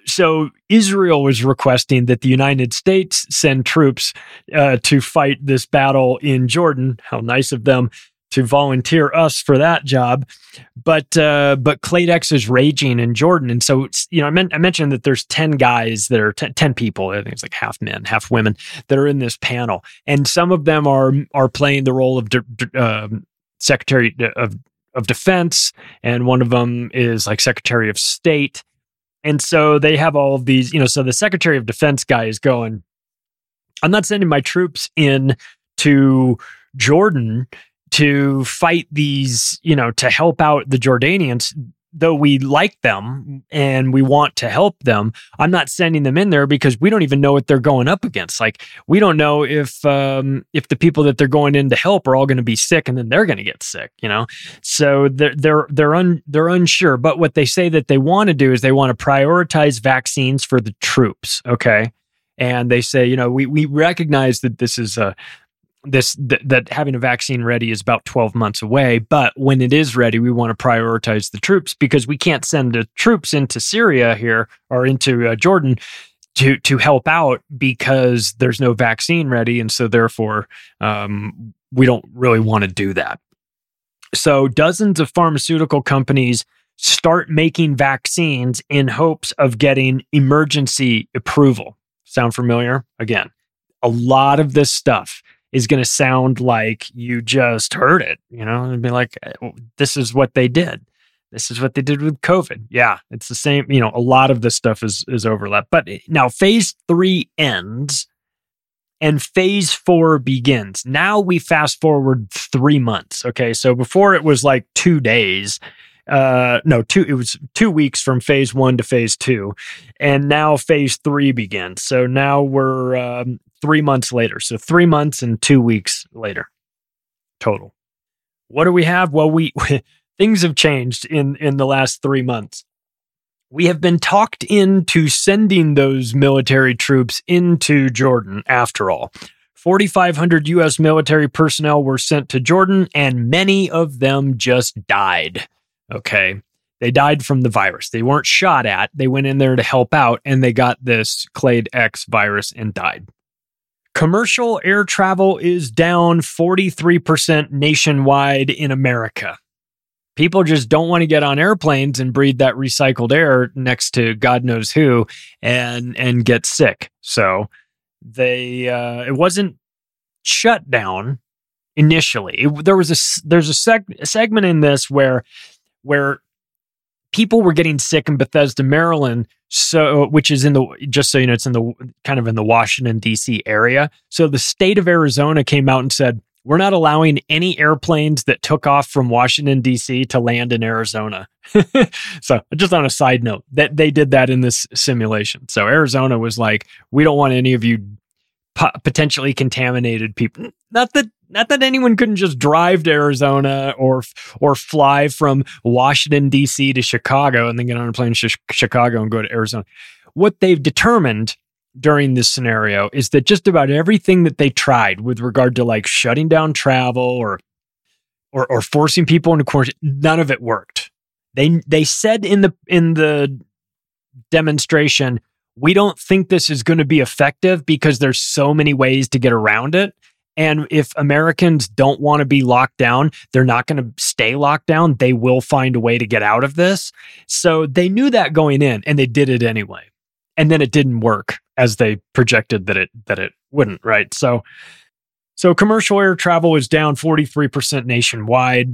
so Israel was requesting that the United States send troops uh, to fight this battle in Jordan. How nice of them to volunteer us for that job. But uh, but Cladex is raging in Jordan. And so, it's, you know, I, meant, I mentioned that there's ten guys that are ten, ten people, I think it's like half men, half women, that are in this panel. And some of them are are playing the role of de- de- uh, Secretary of, of Defense, and one of them is like Secretary of State. And so they have all of these, you know, so the Secretary of Defense guy is going, I'm not sending my troops in to Jordan to fight these, you know, to help out the Jordanians, though we like them and we want to help them. I'm not sending them in there because we don't even know what they're going up against. Like, we don't know if um, if the people that they're going in to help are all going to be sick, and then they're going to get sick, you know. So they're they're they're un, they're unsure. But what they say that they want to do is they want to prioritize vaccines for the troops. Okay, and they say, you know, we we recognize that this is a This th- that having a vaccine ready is about twelve months away, but when it is ready, we want to prioritize the troops because we can't send the troops into Syria here or into uh, Jordan to to help out because there's no vaccine ready, and so therefore um, we don't really want to do that. So dozens of pharmaceutical companies start making vaccines in hopes of getting emergency approval. Sound familiar? Again, a lot of this stuff is going to sound like you just heard it, you know, and be like, this is what they did. This is what they did with COVID. Yeah, it's the same. You know, a lot of this stuff is, is overlap. But now phase three ends and phase four begins. Now we fast forward three months. Okay. So before it was like two days. Uh, no, two, it was two weeks from phase one to phase two. And now phase three begins. So now we're, um, three months later. So three months and two weeks later total. What do we have? Well, we, things have changed in, in the last three months. We have been talked into sending those military troops into Jordan after all. forty-five hundred U S military personnel were sent to Jordan, and many of them just died. Okay. They died from the virus. They weren't shot at. They went in there to help out, and they got this Clade X virus and died. Commercial air travel is down forty-three percent nationwide in America. People just don't want to get on airplanes and breathe that recycled air next to God knows who and and get sick. So they uh, it wasn't shut down initially. It, there was a there's a, seg- a segment in this where where people were getting sick in Bethesda, Maryland, so which is in the just so you know, it's in the kind of in the Washington D C area. So the state of Arizona came out and said, we're not allowing any airplanes that took off from Washington D C to land in Arizona. So just on a side note, that they did that in this simulation. So Arizona was like, we don't want any of you po- potentially contaminated people. Not that Not that anyone couldn't just drive to Arizona or or fly from Washington, D C to Chicago and then get on a plane to sh- Chicago and go to Arizona. What they've determined during this scenario is that just about everything that they tried with regard to like shutting down travel or or, or forcing people into quarantine, none of it worked. They they said in the in the demonstration, we don't think this is going to be effective because there's so many ways to get around it. And if Americans don't want to be locked down, they're not going to stay locked down. They will find a way to get out of this. So they knew that going in, and they did it anyway. And then it didn't work as they projected that it that it wouldn't, right? So, so commercial air travel is down forty-three percent nationwide.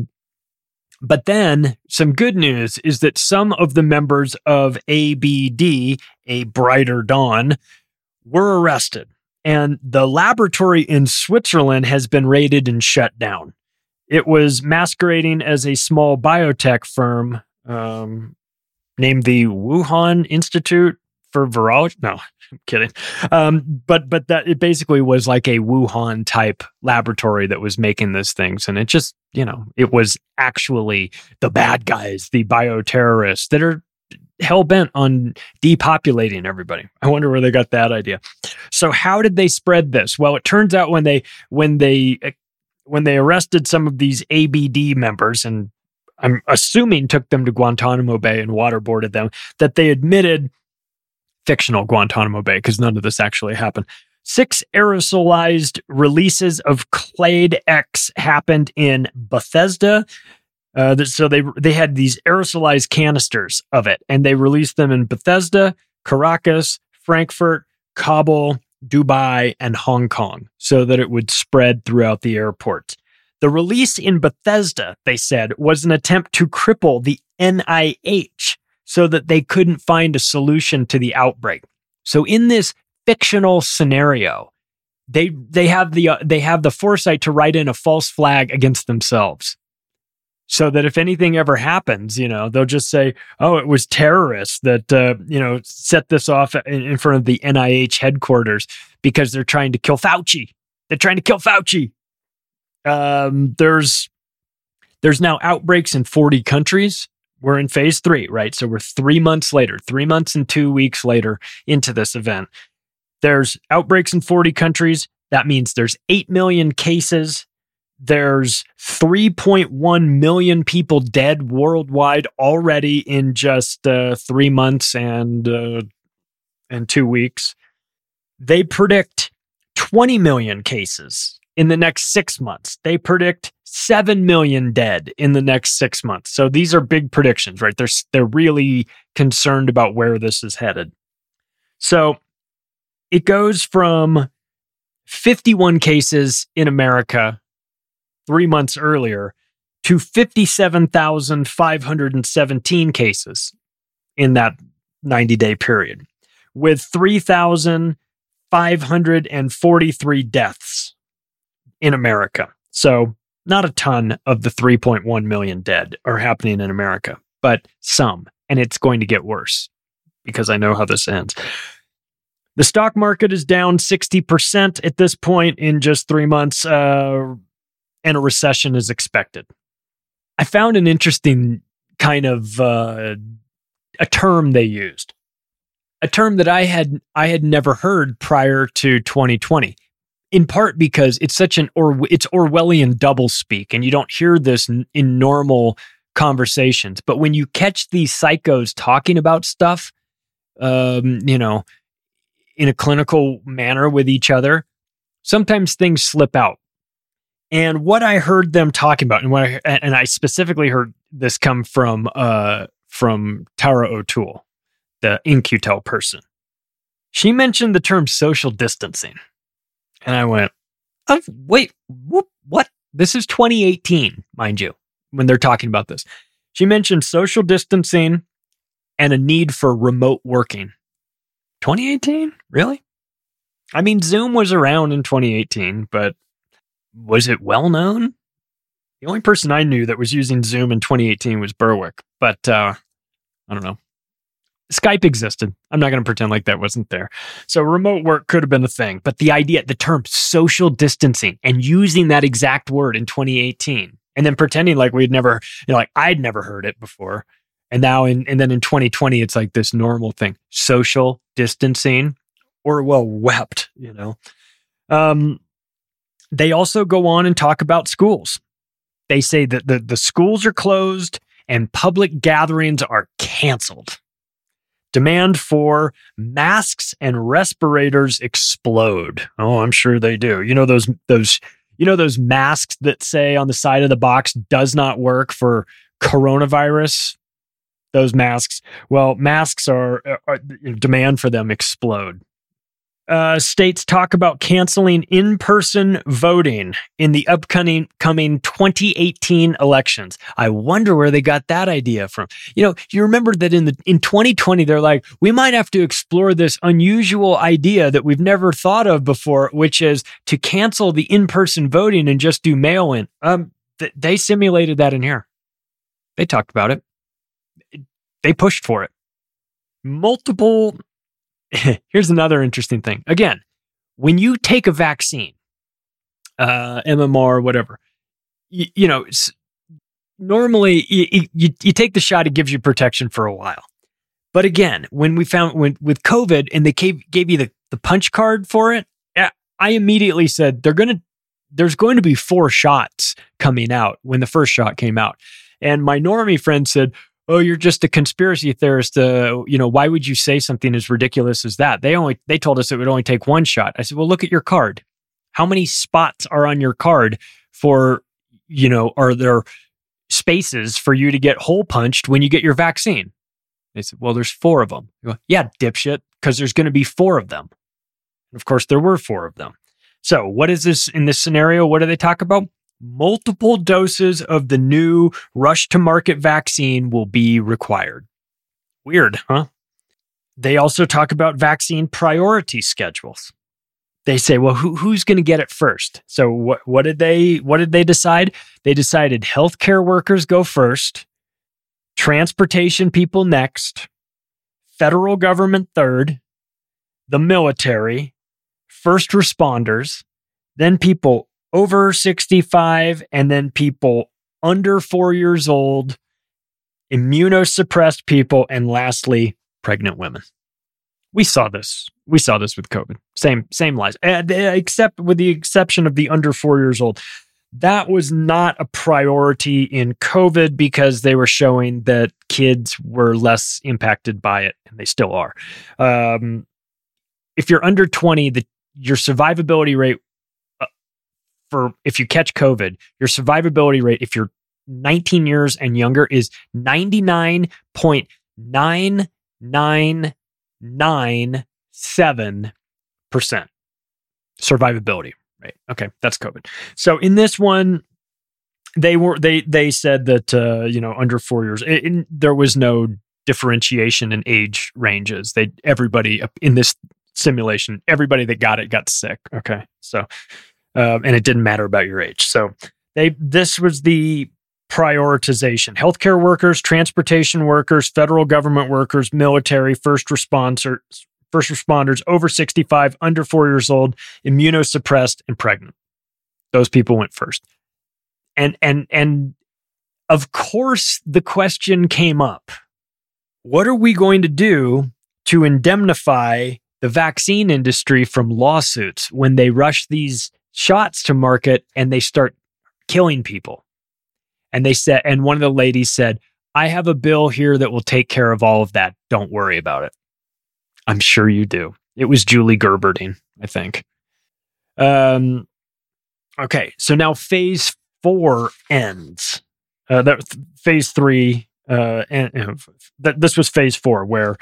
But then some good news is that some of the members of A B D, A Brighter Dawn, were arrested. And the laboratory in Switzerland has been raided and shut down. It was masquerading as a small biotech firm um, named the Wuhan Institute for Virology. No, I'm kidding. Um, but but that it basically was like a Wuhan type laboratory that was making these things. And it just, you know, it was actually the bad guys, the bioterrorists that are hell-bent on depopulating everybody. I wonder where they got that idea. So how did they spread this? Well, it turns out when they when they when they arrested some of these A B D members, and I'm assuming took them to Guantanamo Bay and waterboarded them, that they admitted fictional Guantanamo Bay, because none of this actually happened. Six aerosolized releases of Clade X happened in Bethesda. Uh, so they they had these aerosolized canisters of it, and they released them in Bethesda, Caracas, Frankfurt, Kabul, Dubai, and Hong Kong, so that it would spread throughout the airports. The release in Bethesda, they said, was an attempt to cripple the N I H so that they couldn't find a solution to the outbreak. So in this fictional scenario, they they have the uh, they have the foresight to write in a false flag against themselves, so that if anything ever happens, you know, they'll just say, "Oh, it was terrorists that uh, you know set this off in, in front of the N I H headquarters because they're trying to kill Fauci. They're trying to kill Fauci." Um, there's there's now outbreaks in forty countries. We're in phase three, right? So we're three months later, three months and two weeks later into this event. There's outbreaks in forty countries. That means there's eight million cases. There's three point one million people dead worldwide already in just uh, three months and uh, and two weeks. They predict twenty million cases in the next six months. They predict seven million dead in the next six months. So these are big predictions, right? They're, they're really concerned about where this is headed. So it goes from fifty-one cases in America three months earlier to fifty-seven thousand five hundred seventeen cases in that ninety-day period, with three thousand five hundred forty-three deaths in America. So not a ton of the three point one million dead are happening in America, but some, and it's going to get worse because I know how this ends. The stock market is down sixty percent at this point in just three months, uh, and a recession is expected. I found an interesting kind of uh, a term they used, a term that I had I had never heard prior to twenty twenty. In part because it's such an or it's Orwellian doublespeak, and you don't hear this in, in normal conversations. But when you catch these psychos talking about stuff, um, you know, in a clinical manner with each other, sometimes things slip out. And what I heard them talking about, and what I, and I specifically heard this come from uh, from Tara O'Toole, the In Q Tel person. She mentioned the term social distancing. And I went, oh, wait, whoop, what? This is twenty eighteen, mind you, when they're talking about this. She mentioned social distancing and a need for remote working. twenty eighteen? Really? I mean, Zoom was around in twenty eighteen, but was it well known? The only person I knew that was using Zoom in twenty eighteen was Berwick, but uh, I don't know. Skype existed. I'm not going to pretend like that wasn't there. So remote work could have been a thing, but the idea, the term social distancing and using that exact word in twenty eighteen and then pretending like we'd never, you know, like I'd never heard it before. And now in, and then in twenty twenty, it's like this normal thing, social distancing. Orwell wept, you know. Um, they also go on and talk about schools. They say that the, the schools are closed and public gatherings are canceled. Demand for masks and respirators explode. Oh, I'm sure they do. You know those those you know those masks that say on the side of the box does not work for coronavirus? Those masks. Well, masks are, are demand for them explode. Uh, states talk about canceling in-person voting in the upcoming coming twenty eighteen elections. I wonder where they got that idea from. You know, you remember that in the in twenty twenty, they're like, we might have to explore this unusual idea that we've never thought of before, which is to cancel the in-person voting and just do mail-in. Um, th- they simulated that in here. They talked about it. They pushed for it. Multiple. Here's another interesting thing. Again, when you take a vaccine, uh, M M R, whatever, you, you know, normally you, you, you take the shot, it gives you protection for a while. But again, when we found when with COVID and they gave, gave you the, the punch card for it, I immediately said they're going to, there's going to be four shots coming out when the first shot came out. And my normie friend said, oh, you're just a conspiracy theorist. Uh, you know, why would you say something as ridiculous as that? They only they told us it would only take one shot. I said, well, look at your card. How many spots are on your card for, you know, are there spaces for you to get hole punched when you get your vaccine? They said, well, there's four of them. Go, yeah, dipshit, because there's going to be four of them. And of course, there were four of them. So what is this in this scenario? What do they talk about? Multiple doses of the new rush-to-market vaccine will be required. Weird, huh? They also talk about vaccine priority schedules. They say, well, who, who's going to get it first? So what, what did they what did they decide? They decided healthcare workers go first, transportation people next, federal government third, the military, first responders, then people over sixty-five, and then people under four years old, immunosuppressed people, and lastly, pregnant women. We saw this. We saw this with COVID. Same, same lies, and, uh, except with the exception of the under four years old. That was not a priority in COVID because they were showing that kids were less impacted by it, and they still are. Um, if you're under twenty, the, your survivability rate uh, for if you catch COVID, your survivability rate, if you're nineteen years and younger, is ninety-nine point nine nine nine seven percent survivability. Right. Okay. That's COVID. So in this one, they were, they, they said that, uh, you know, under four years, it, it, there was no differentiation in age ranges. They, everybody in this simulation, everybody that got it got sick. Okay. So, um, and it didn't matter about your age. So they, this was the prioritization: healthcare workers, transportation workers, federal government workers, military, first responders, first responders over sixty-five, under four years old, immunosuppressed, and pregnant. Those people went first. And, and, and of course, the question came up, what are we going to do to indemnify the vaccine industry from lawsuits when they rush these shots to market and they start killing people? And they said, and one of the ladies said, I have a bill here that will take care of all of that. Don't worry about it. I'm sure you do. It was Julie Gerberding, I think. Um, okay, so now phase four ends. Uh, that phase three, uh, and, and th- this was phase four, where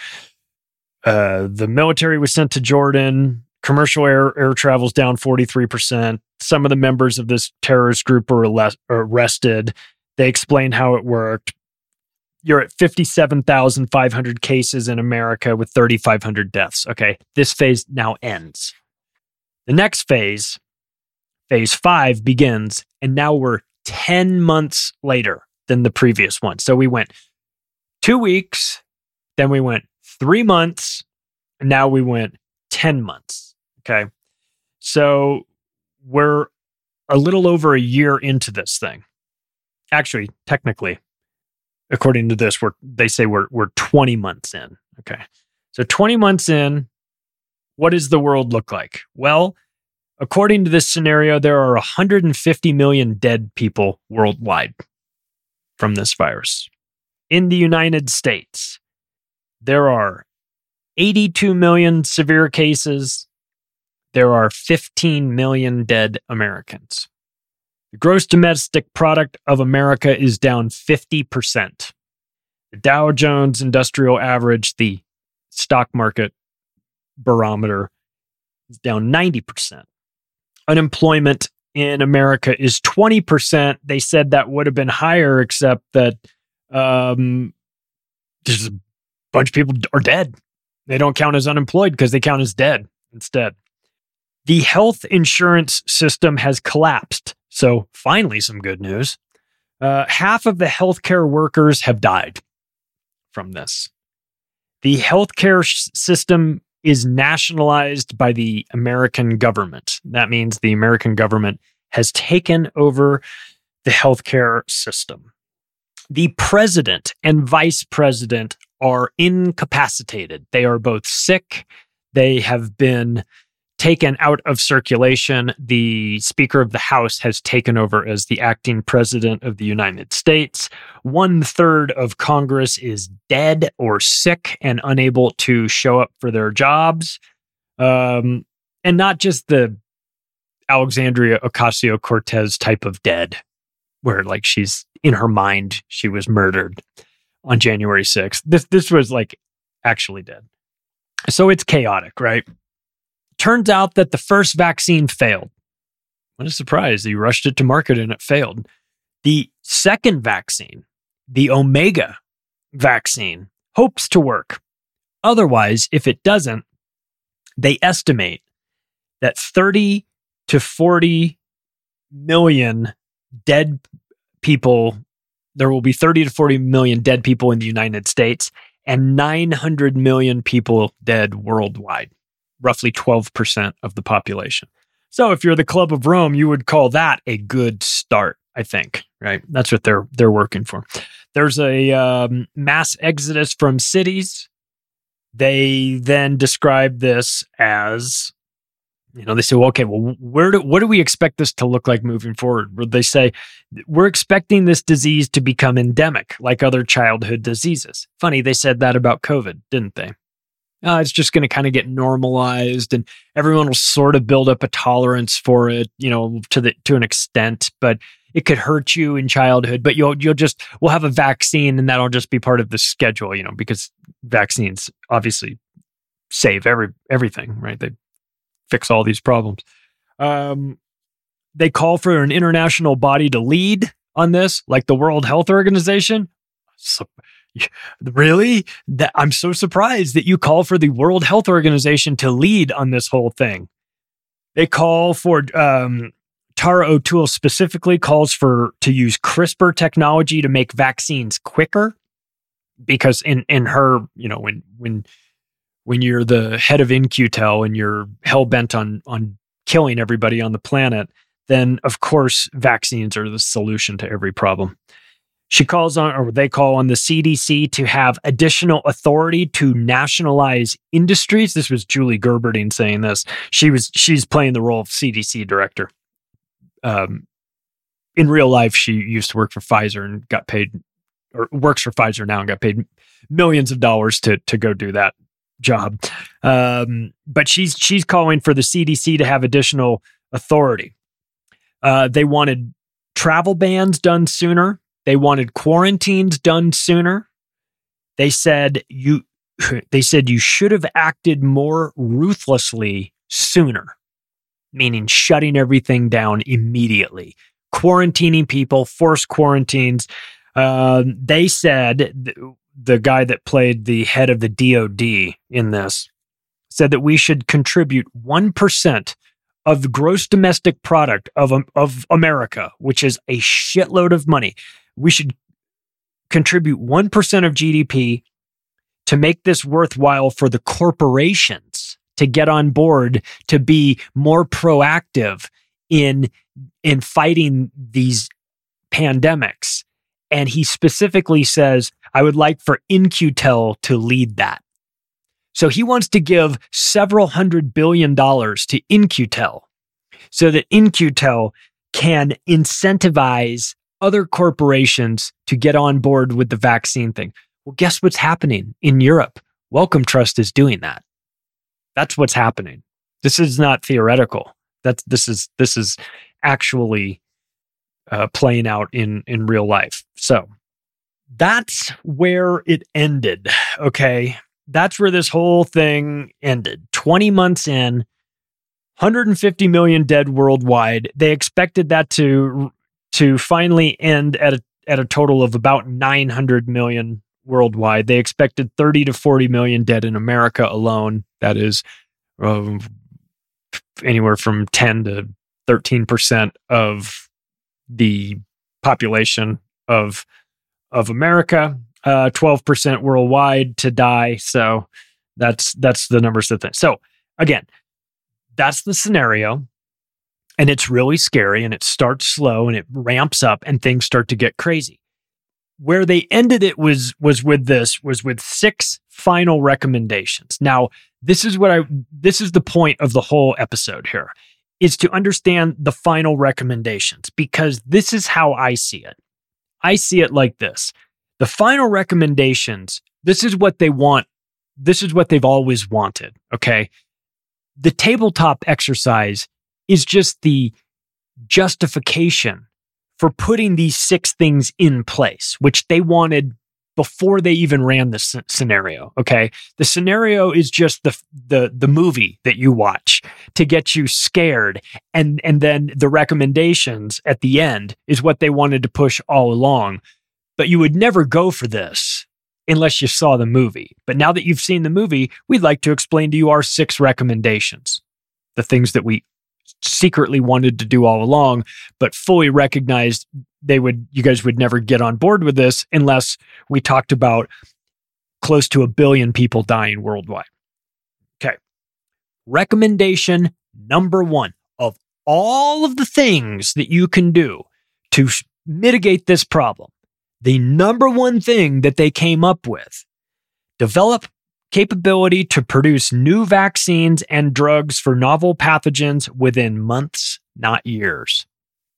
uh, the military was sent to Jordan. Commercial air air travel's down forty-three percent. Some of the members of this terrorist group were arrest- arrested. They explained how it worked. You're at fifty-seven thousand five hundred cases in America with three thousand five hundred deaths. Okay, this phase now ends. The next phase, phase five, begins, and now we're ten months later than the previous one. So we went two weeks, then we went three months, and now we went ten months. Okay, so we're a little over a year into this thing. Actually, technically, according to this, we're they say we're we're twenty months in. Okay. So twenty months in, what does the world look like? Well, according to this scenario, there are one hundred fifty million dead people worldwide from this virus. In the United States, there are eighty-two million severe cases. There are fifteen million dead Americans. The gross domestic product of America is down fifty percent. The Dow Jones Industrial Average, the stock market barometer, is down ninety percent. Unemployment in America is twenty percent. They said that would have been higher, except that um, there's a bunch of people are dead. They don't count as unemployed because they count as dead instead. The health insurance system has collapsed. So finally, some good news. Uh, half of the healthcare workers have died from this. The healthcare sh- system is nationalized by the American government. That means the American government has taken over the healthcare system. The president and vice president are incapacitated. They are both sick. They have been taken out of circulation. The Speaker of the House has taken over as the acting president of the United States. One third of Congress is dead or sick and unable to show up for their jobs. Um, and not just the Alexandria Ocasio-Cortez type of dead, where like she's in her mind, she was murdered on January sixth. This, this was like actually dead. So it's chaotic, right? Turns out that the first vaccine failed. What a surprise. They rushed it to market and it failed. The second vaccine, the Omega vaccine, hopes to work. Otherwise, if it doesn't, they estimate that thirty to forty million dead people, there will be thirty to forty million dead people in the United States and nine hundred million people dead worldwide. Roughly twelve percent of the population. So if you're the Club of Rome, you would call that a good start, I think, right? That's what they're they're working for. There's a um, mass exodus from cities. They then describe this as, you know, they say, well, okay, well, where do, what do we expect this to look like moving forward? Where they say, we're expecting this disease to become endemic, like other childhood diseases. Funny, they said that about COVID, didn't they? Uh, it's just going to kind of get normalized and everyone will sort of build up a tolerance for it, you know, to the to an extent, but it could hurt you in childhood, but you'll you'll just, we'll have a vaccine and that'll just be part of the schedule, you know, because vaccines obviously save every everything, right? They fix all these problems. Um, they call for an international body to lead on this, like the World Health Organization. So, really? That I'm so surprised that you call for the World Health Organization to lead on this whole thing. They call for um, Tara O'Toole specifically calls for to use CRISPR technology to make vaccines quicker, because in in her, you know, when when when you're the head of In Q Tel and you're hell bent on on killing everybody on the planet, then of course vaccines are the solution to every problem. She calls on, or they call on the C D C to have additional authority to nationalize industries. This was Julie Gerberding saying this. She was, she's playing the role of C D C director. Um, in real life, she used to work for Pfizer and got paid, or works for Pfizer now and got paid millions of dollars to to go do that job. Um, but she's she's calling for the C D C to have additional authority. Uh, they wanted travel bans done sooner. They wanted quarantines done sooner. They said you they said you should have acted more ruthlessly sooner, meaning shutting everything down immediately, quarantining people, forced quarantines. Uh, they said, th- the guy that played the head of the D O D in this said that we should contribute one percent of the gross domestic product of, of America, which is a shitload of money. We should contribute one percent of G D P to make this worthwhile for the corporations to get on board, to be more proactive in, in fighting these pandemics. And he specifically says, I would like for In Q Tel to lead that. So he wants to give several hundred billion dollars to In Q Tel so that In Q Tel can incentivize other corporations to get on board with the vaccine thing. Well, guess what's happening in Europe? Wellcome Trust is doing that. That's what's happening. This is not theoretical. That's this is this is actually uh, playing out in in real life. So that's where it ended. Okay, that's where this whole thing ended. twenty months in, one hundred fifty million dead worldwide. They expected that to to finally end at a at a total of about nine hundred million worldwide. They expected thirty to forty million dead in America alone. That is uh, anywhere from ten to thirteen percent of the population of of America, uh, twelve percent worldwide to die. So that's that's the numbers that think. So again, that's the scenario. And it's really scary, and it starts slow and it ramps up and things start to get crazy. Where they ended it was was with this, was with six final recommendations. Now, this is what I, this is the point of the whole episode here, is to understand the final recommendations, because this is how I see it. I see it like this. The final recommendations, this is what they want. This is what they've always wanted, okay? The tabletop exercise is just the justification for putting these six things in place, which they wanted before they even ran the c- scenario, okay? The scenario is just the, the the movie that you watch to get you scared, and, and then the recommendations at the end is what they wanted to push all along. But you would never go for this unless you saw the movie. But now that you've seen the movie, we'd like to explain to you our six recommendations, the things that we secretly wanted to do all along, but fully recognized they would, you guys would never get on board with this unless we talked about close to a billion people dying worldwide. Okay. Recommendation number one of all of the things that you can do to sh- mitigate this problem. The number one thing that they came up with: develop capability to produce new vaccines and drugs for novel pathogens within months, not years.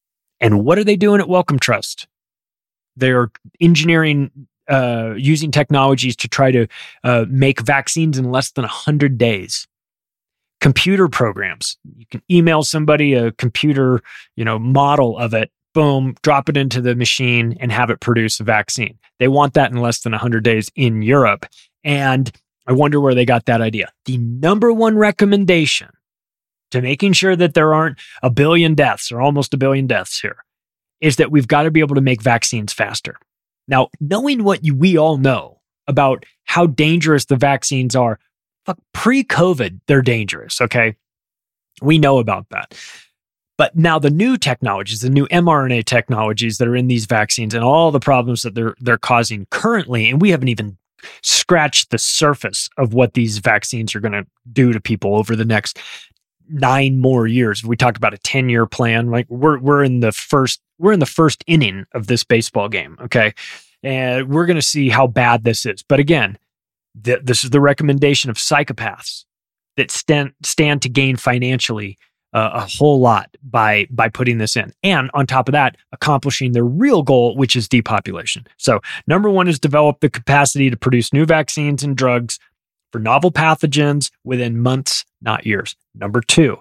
And what are they doing at Wellcome Trust? They're engineering, uh, using technologies to try to uh, make vaccines in less than one hundred days. Computer programs. You can email somebody a computer, you know, model of it. Boom, drop it into the machine and have it produce a vaccine. They want that in less than one hundred days in Europe. And I wonder where they got that idea. The number one recommendation to making sure that there aren't a billion deaths or almost a billion deaths here is that we've got to be able to make vaccines faster. Now, knowing what you, we all know about how dangerous the vaccines are, fuck, pre-COVID, they're dangerous, okay? We know about that. But now the new technologies, the new mRNA technologies that are in these vaccines and all the problems that they're they're causing currently, and we haven't even scratched the surface of what these vaccines are going to do to people over the next nine more years. We talked about a ten-year plan. Like we're we're in the first we're in the first inning of this baseball game, okay? And we're going to see how bad this is. But again, th- this is the recommendation of psychopaths that stand stand to gain financially Uh, a whole lot by by putting this in. And on top of that, accomplishing their real goal, which is depopulation. So number one is develop the capacity to produce new vaccines and drugs for novel pathogens within months, not years. Number two,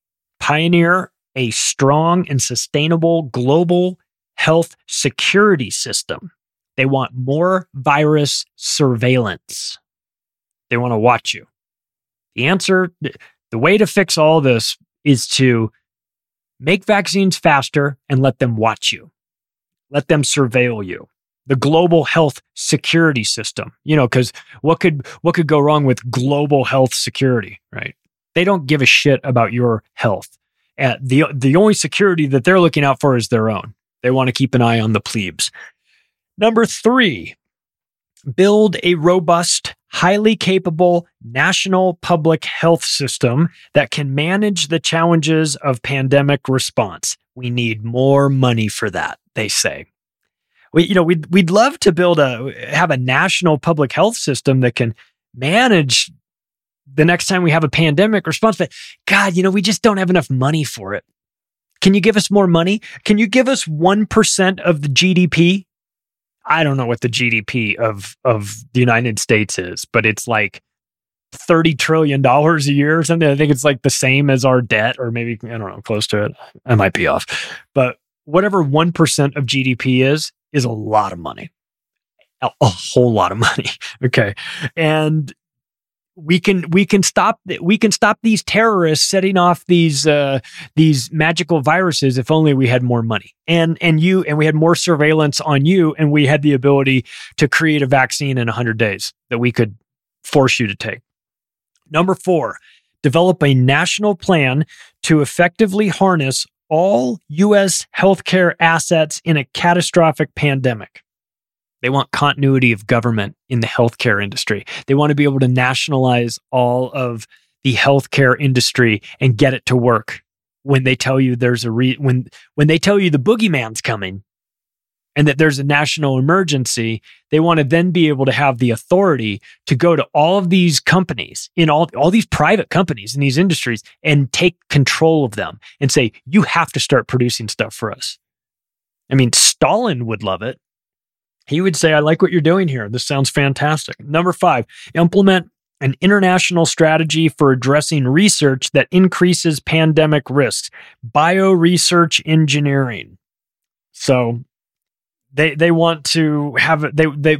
pioneer a strong and sustainable global health security system. They want more virus surveillance. They want to watch you. The answer, the way to fix all this is to make vaccines faster and let them watch you. Let them surveil you. The global health security system, you know, because what could what could go wrong with global health security, right? They don't give a shit about your health. Uh, the the only security that they're looking out for is their own. They want to keep an eye on the plebes. Number three, build a robust, highly capable national public health system that can manage the challenges of pandemic response. We need more money for that, they say. We, you know, we'd we'd love to build a have a national public health system that can manage the next time we have a pandemic response. But God, you know, we just don't have enough money for it. Can you give us more money? Can you give us one percent of the G D P? I don't know what the G D P of, of the United States is, but it's like thirty trillion dollars a year or something. I think it's like the same as our debt, or maybe, I don't know, close to it. I might be off. But whatever one percent of G D P is, is a lot of money. A, a whole lot of money. Okay. And we can we can stop we can stop these terrorists setting off these uh, these magical viruses if only we had more money and and you and we had more surveillance on you, and we had the ability to create a vaccine in one hundred days that we could force you to take. Number four, develop a national plan to effectively harness all U S healthcare assets in a catastrophic pandemic. They want continuity of government in the healthcare industry. They want to be able to nationalize all of the healthcare industry and get it to work when they tell you there's a re- when when they tell you the boogeyman's coming, and that there's a national emergency, they want to then be able to have the authority to go to all of these companies, in all, all these private companies in these industries, and take control of them and say, you have to start producing stuff for us. I mean, Stalin would love it. He would say, I like what you're doing here. This sounds fantastic. Number five, implement an international strategy for addressing research that increases pandemic risks. Bioresearch engineering. So they they want to have it, they they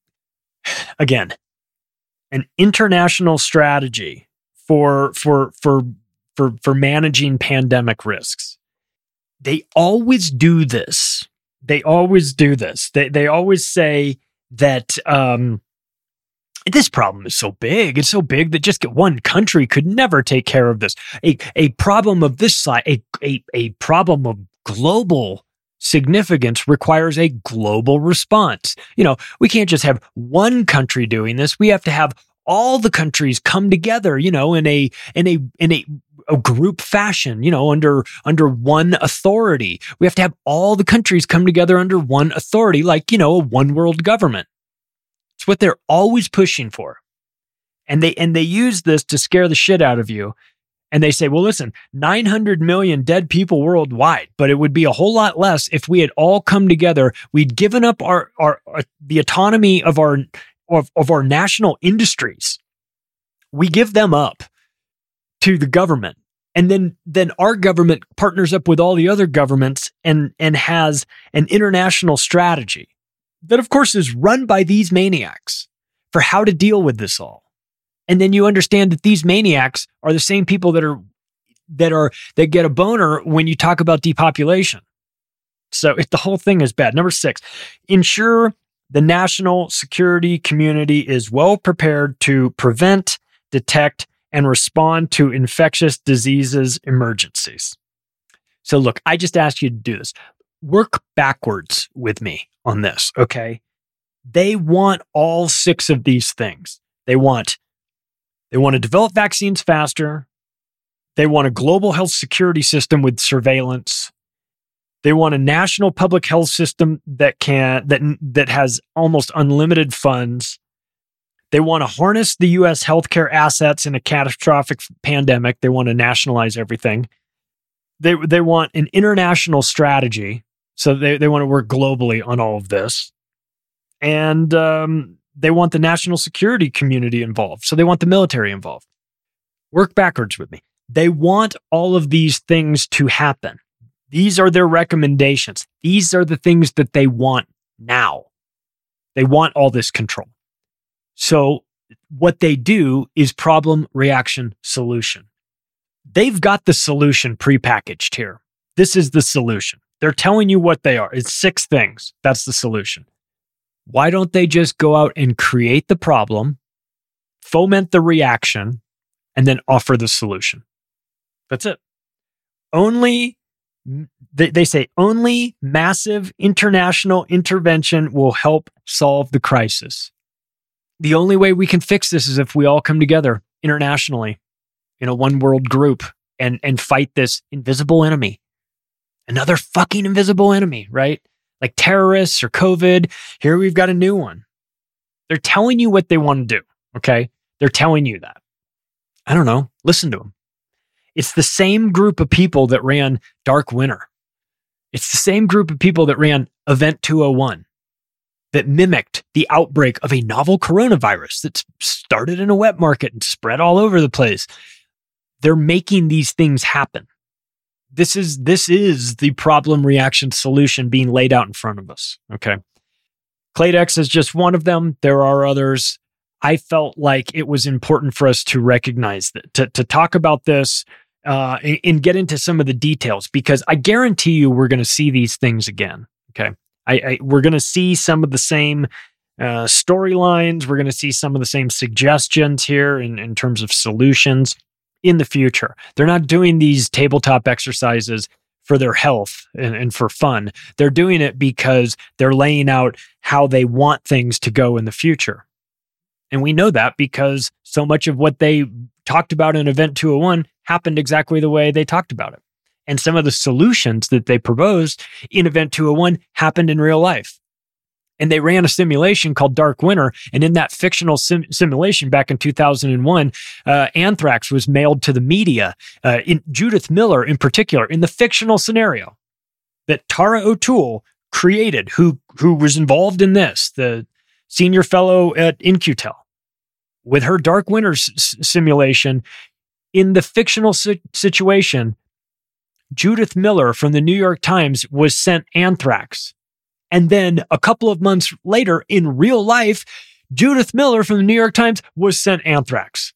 again, an international strategy for for for for for managing pandemic risks. They always do this. They always do this. They they always say that um, this problem is so big. It's so big that just one country could never take care of this. A a problem of this size, a a a problem of global significance requires a global response. You know, we can't just have one country doing this. We have to have all the countries come together, you know, in a in a in a, a group fashion, you know, under under one authority. We have to have all the countries come together under one authority, like, you know, a one world government. It's what they're always pushing for. And they and they use this to scare the shit out of you. And they say, well, listen, nine hundred million dead people worldwide, but it would be a whole lot less if we had all come together. We'd given up our, our, our the autonomy of our of, of our national industries. We give them up to the government. And then, then our government partners up with all the other governments and, and has an international strategy that, of course, is run by these maniacs for how to deal with this all. And then you understand that these maniacs are the same people that are that are that get a boner when you talk about depopulation. So if the whole thing is bad. Number six, ensure the national security community is well prepared to prevent, detect, and respond to infectious diseases emergencies. So look, I just asked you to do this. Work backwards with me on this, okay? They want all six of these things. They want They want to develop vaccines faster. They want a global health security system with surveillance. They want a national public health system that can that that has almost unlimited funds. They want to harness the U S healthcare assets in a catastrophic pandemic. They want to nationalize everything. They they want an international strategy. So they, they want to work globally on all of this. And um they want the national security community involved. So they want the military involved. Work backwards with me. They want all of these things to happen. These are their recommendations. These are the things that they want now. They want all this control. So what they do is problem, reaction, solution. They've got the solution prepackaged here. This is the solution. They're telling you what they are. It's six things. That's the solution. Why don't they just go out and create the problem, foment the reaction, and then offer the solution? That's it. Only, they, they say, only massive international intervention will help solve the crisis. The only way we can fix this is if we all come together internationally in a one world group and, and fight this invisible enemy. Another fucking invisible enemy, right? Like terrorists or COVID. Here we've got a new one. They're telling you what they want to do, okay? They're telling you that. I don't know. Listen to them. It's the same group of people that ran Dark Winter. It's the same group of people that ran Event two oh one, that mimicked the outbreak of a novel coronavirus that started in a wet market and spread all over the place. They're making these things happen. This is this is the problem, reaction, solution being laid out in front of us. Okay. Cladex is just one of them. There are others. I felt like it was important for us to recognize that, to, to talk about this uh, and, and get into some of the details, because I guarantee you we're going to see these things again. Okay. I, I we're going to see some of the same uh, storylines. We're going to see some of the same suggestions here in, in terms of solutions in the future. They're not doing these tabletop exercises for their health and, and for fun. They're doing it because they're laying out how they want things to go in the future. And we know that because so much of what they talked about in Event two oh one happened exactly the way they talked about it. And some of the solutions that they proposed in Event two oh one happened in real life. And they ran a simulation called Dark Winter. And in that fictional sim- simulation back in two thousand one, uh, anthrax was mailed to the media, uh, in Judith Miller in particular, in the fictional scenario that Tara O'Toole created, who, who was involved in this, the senior fellow at In Q Tel. With her Dark Winter s- simulation, in the fictional si- situation, Judith Miller from the New York Times was sent anthrax. And then a couple of months later, in real life, Judith Miller from the New York Times was sent anthrax.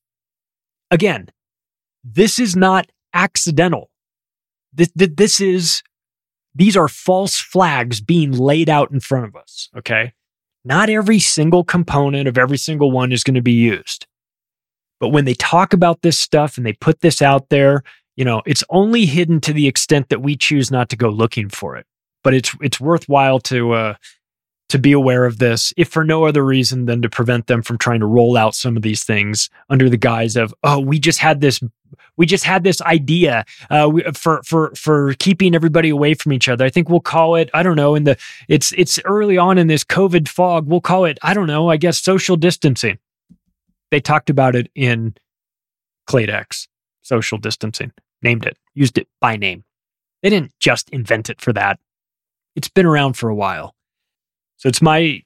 Again, this is not accidental. This, this is, these are false flags being laid out in front of us, okay? Not every single component of every single one is going to be used. But when they talk about this stuff and they put this out there, you know, it's only hidden to the extent that we choose not to go looking for it. But it's it's worthwhile to uh, to be aware of this, if for no other reason than to prevent them from trying to roll out some of these things under the guise of, oh, we just had this, we just had this idea uh, we, for for for keeping everybody away from each other. I think we'll call it, I don't know, in the it's it's early on in this COVID fog. We'll call it, I don't know, I guess social distancing. They talked about it in Claydex, social distancing, named it, used it by name. They didn't just invent it for that. It's been around for a while. So it's my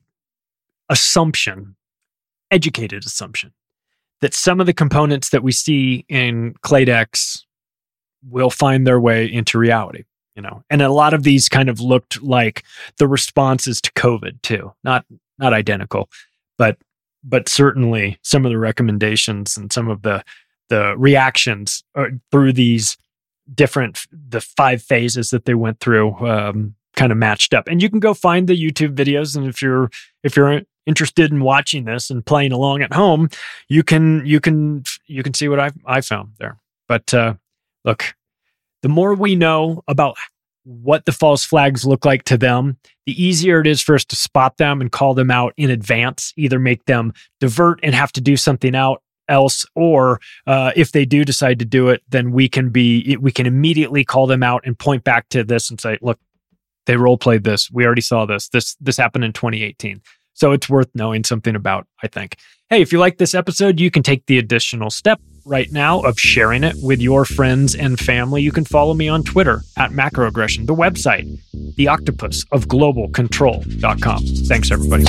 assumption, educated assumption, that some of the components that we see in Claydex will find their way into reality, you know. And a lot of these kind of looked like the responses to COVID too. Not not identical, but but certainly some of the recommendations and some of the the reactions through these different, the five phases that they went through, um, kind of matched up. And you can go find the YouTube videos, and if you're if you're interested in watching this and playing along at home, you can you can you can see what I I found there. But uh, look, the more we know about what the false flags look like to them, the easier it is for us to spot them and call them out in advance. Either make them divert and have to do something out else, or uh, if they do decide to do it, then we can be we can immediately call them out and point back to this and say, look, they role played this. We already saw this. This this happened in twenty eighteen. So it's worth knowing something about, I think. Hey, if you like this episode, you can take the additional step right now of sharing it with your friends and family. You can follow me on Twitter at Macroaggression, the website, the octopus of global control dot com. Thanks, everybody.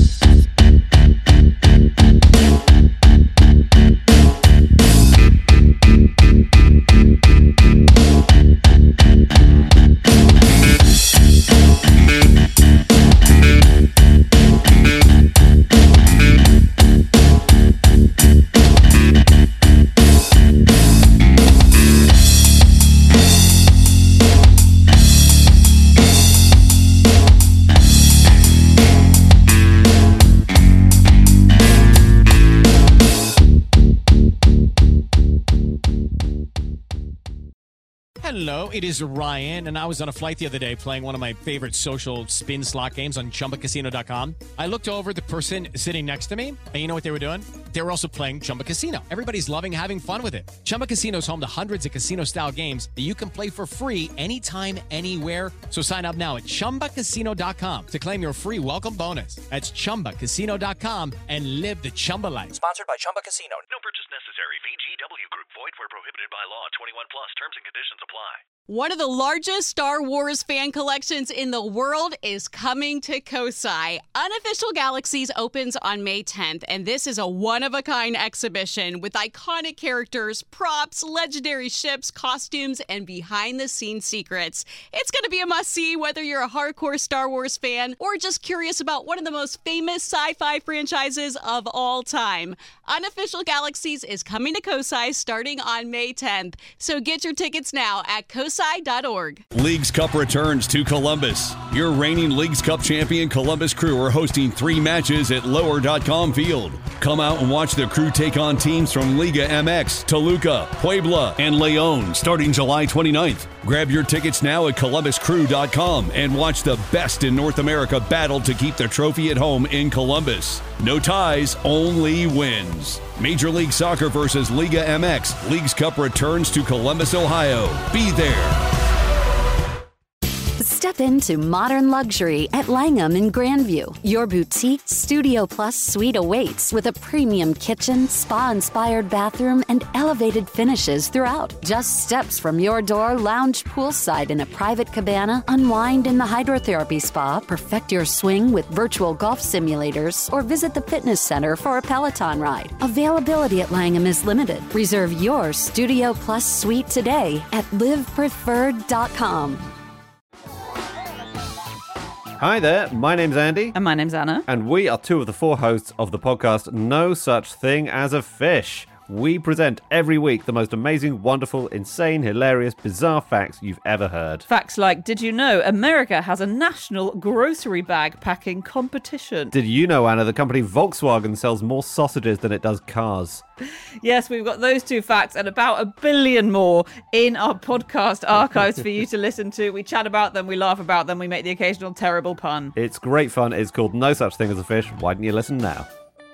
Hello, it is Ryan, and I was on a flight the other day playing one of my favorite social spin slot games on Chumba Casino dot com. I looked over at the person sitting next to me, and you know what they were doing? They were also playing Chumba Casino. Everybody's loving having fun with it. Chumba Casino is home to hundreds of casino-style games that you can play for free anytime, anywhere. So sign up now at Chumba Casino dot com to claim your free welcome bonus. That's Chumba Casino dot com and live the Chumba life. Sponsored by Chumba Casino. No purchase necessary. V G W Group. Void where prohibited by law. twenty-one plus. Terms and conditions apply. One of the largest Star Wars fan collections in the world is coming to Kosai. Unofficial Galaxies opens on May tenth, and this is a one-of-a-kind exhibition with iconic characters, props, legendary ships, costumes, and behind-the-scenes secrets. It's going to be a must-see whether you're a hardcore Star Wars fan or just curious about one of the most famous sci-fi franchises of all time. Unofficial Galaxies is coming to Kosai starting on May tenth, so get your tickets now at kosai dot org. Leagues Cup returns to Columbus. Your reigning Leagues Cup champion Columbus Crew are hosting three matches at lower dot com Field. Come out and watch the Crew take on teams from Liga M X, Toluca, Puebla, and Leon starting July twenty-ninth. Grab your tickets now at columbus crew dot com and watch the best in North America battle to keep the trophy at home in Columbus. No ties, only wins. Major League Soccer versus Liga M X. Leagues Cup returns to Columbus, Ohio. Be there. Step into modern luxury at Langham in Grandview. Your boutique Studio Plus suite awaits with a premium kitchen, spa-inspired bathroom, and elevated finishes throughout. Just steps from your door, lounge poolside in a private cabana, unwind in the hydrotherapy spa, perfect your swing with virtual golf simulators, or visit the fitness center for a Peloton ride. Availability at Langham is limited. Reserve your Studio Plus suite today at live preferred dot com. Hi there, my name's Andy. And my name's Anna. And we are two of the four hosts of the podcast No Such Thing as a Fish. We present every week the most amazing, wonderful, insane, hilarious, bizarre facts you've ever heard. Facts like, did you know America has a national grocery bag packing competition? Did you know, Anna, the company Volkswagen sells more sausages than it does cars? Yes, we've got those two facts and about a billion more in our podcast archives for you to listen to. We chat about them, we laugh about them, we make the occasional terrible pun. It's great fun. It's called No Such Thing as a Fish. Why don't you listen now?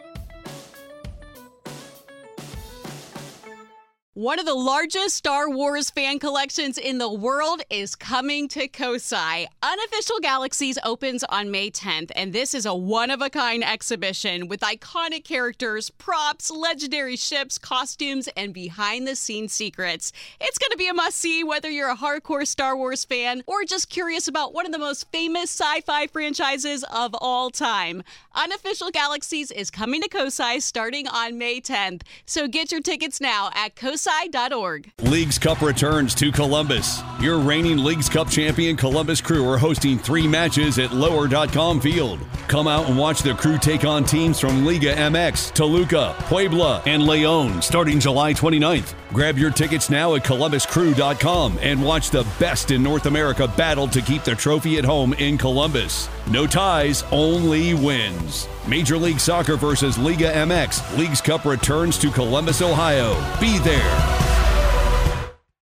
One of the largest Star Wars fan collections in the world is coming to Kosai. Unofficial Galaxies opens on May tenth, and this is a one-of-a-kind exhibition with iconic characters, props, legendary ships, costumes, and behind-the-scenes secrets. It's going to be a must-see whether you're a hardcore Star Wars fan or just curious about one of the most famous sci-fi franchises of all time. Unofficial Galaxies is coming to Kosai starting on May tenth, so get your tickets now at kosai dot org. Leagues Cup returns to Columbus. Your reigning Leagues Cup champion Columbus Crew are hosting three matches at lower dot com field. Come out and watch the Crew take on teams from Liga M X, Toluca, Puebla, and Leon starting July twenty-ninth. Grab your tickets now at columbus crew dot com and watch the best in North America battle to keep the trophy at home in Columbus. No ties, only wins. Major League Soccer versus Liga M X. Leagues Cup returns to Columbus, Ohio. Be there.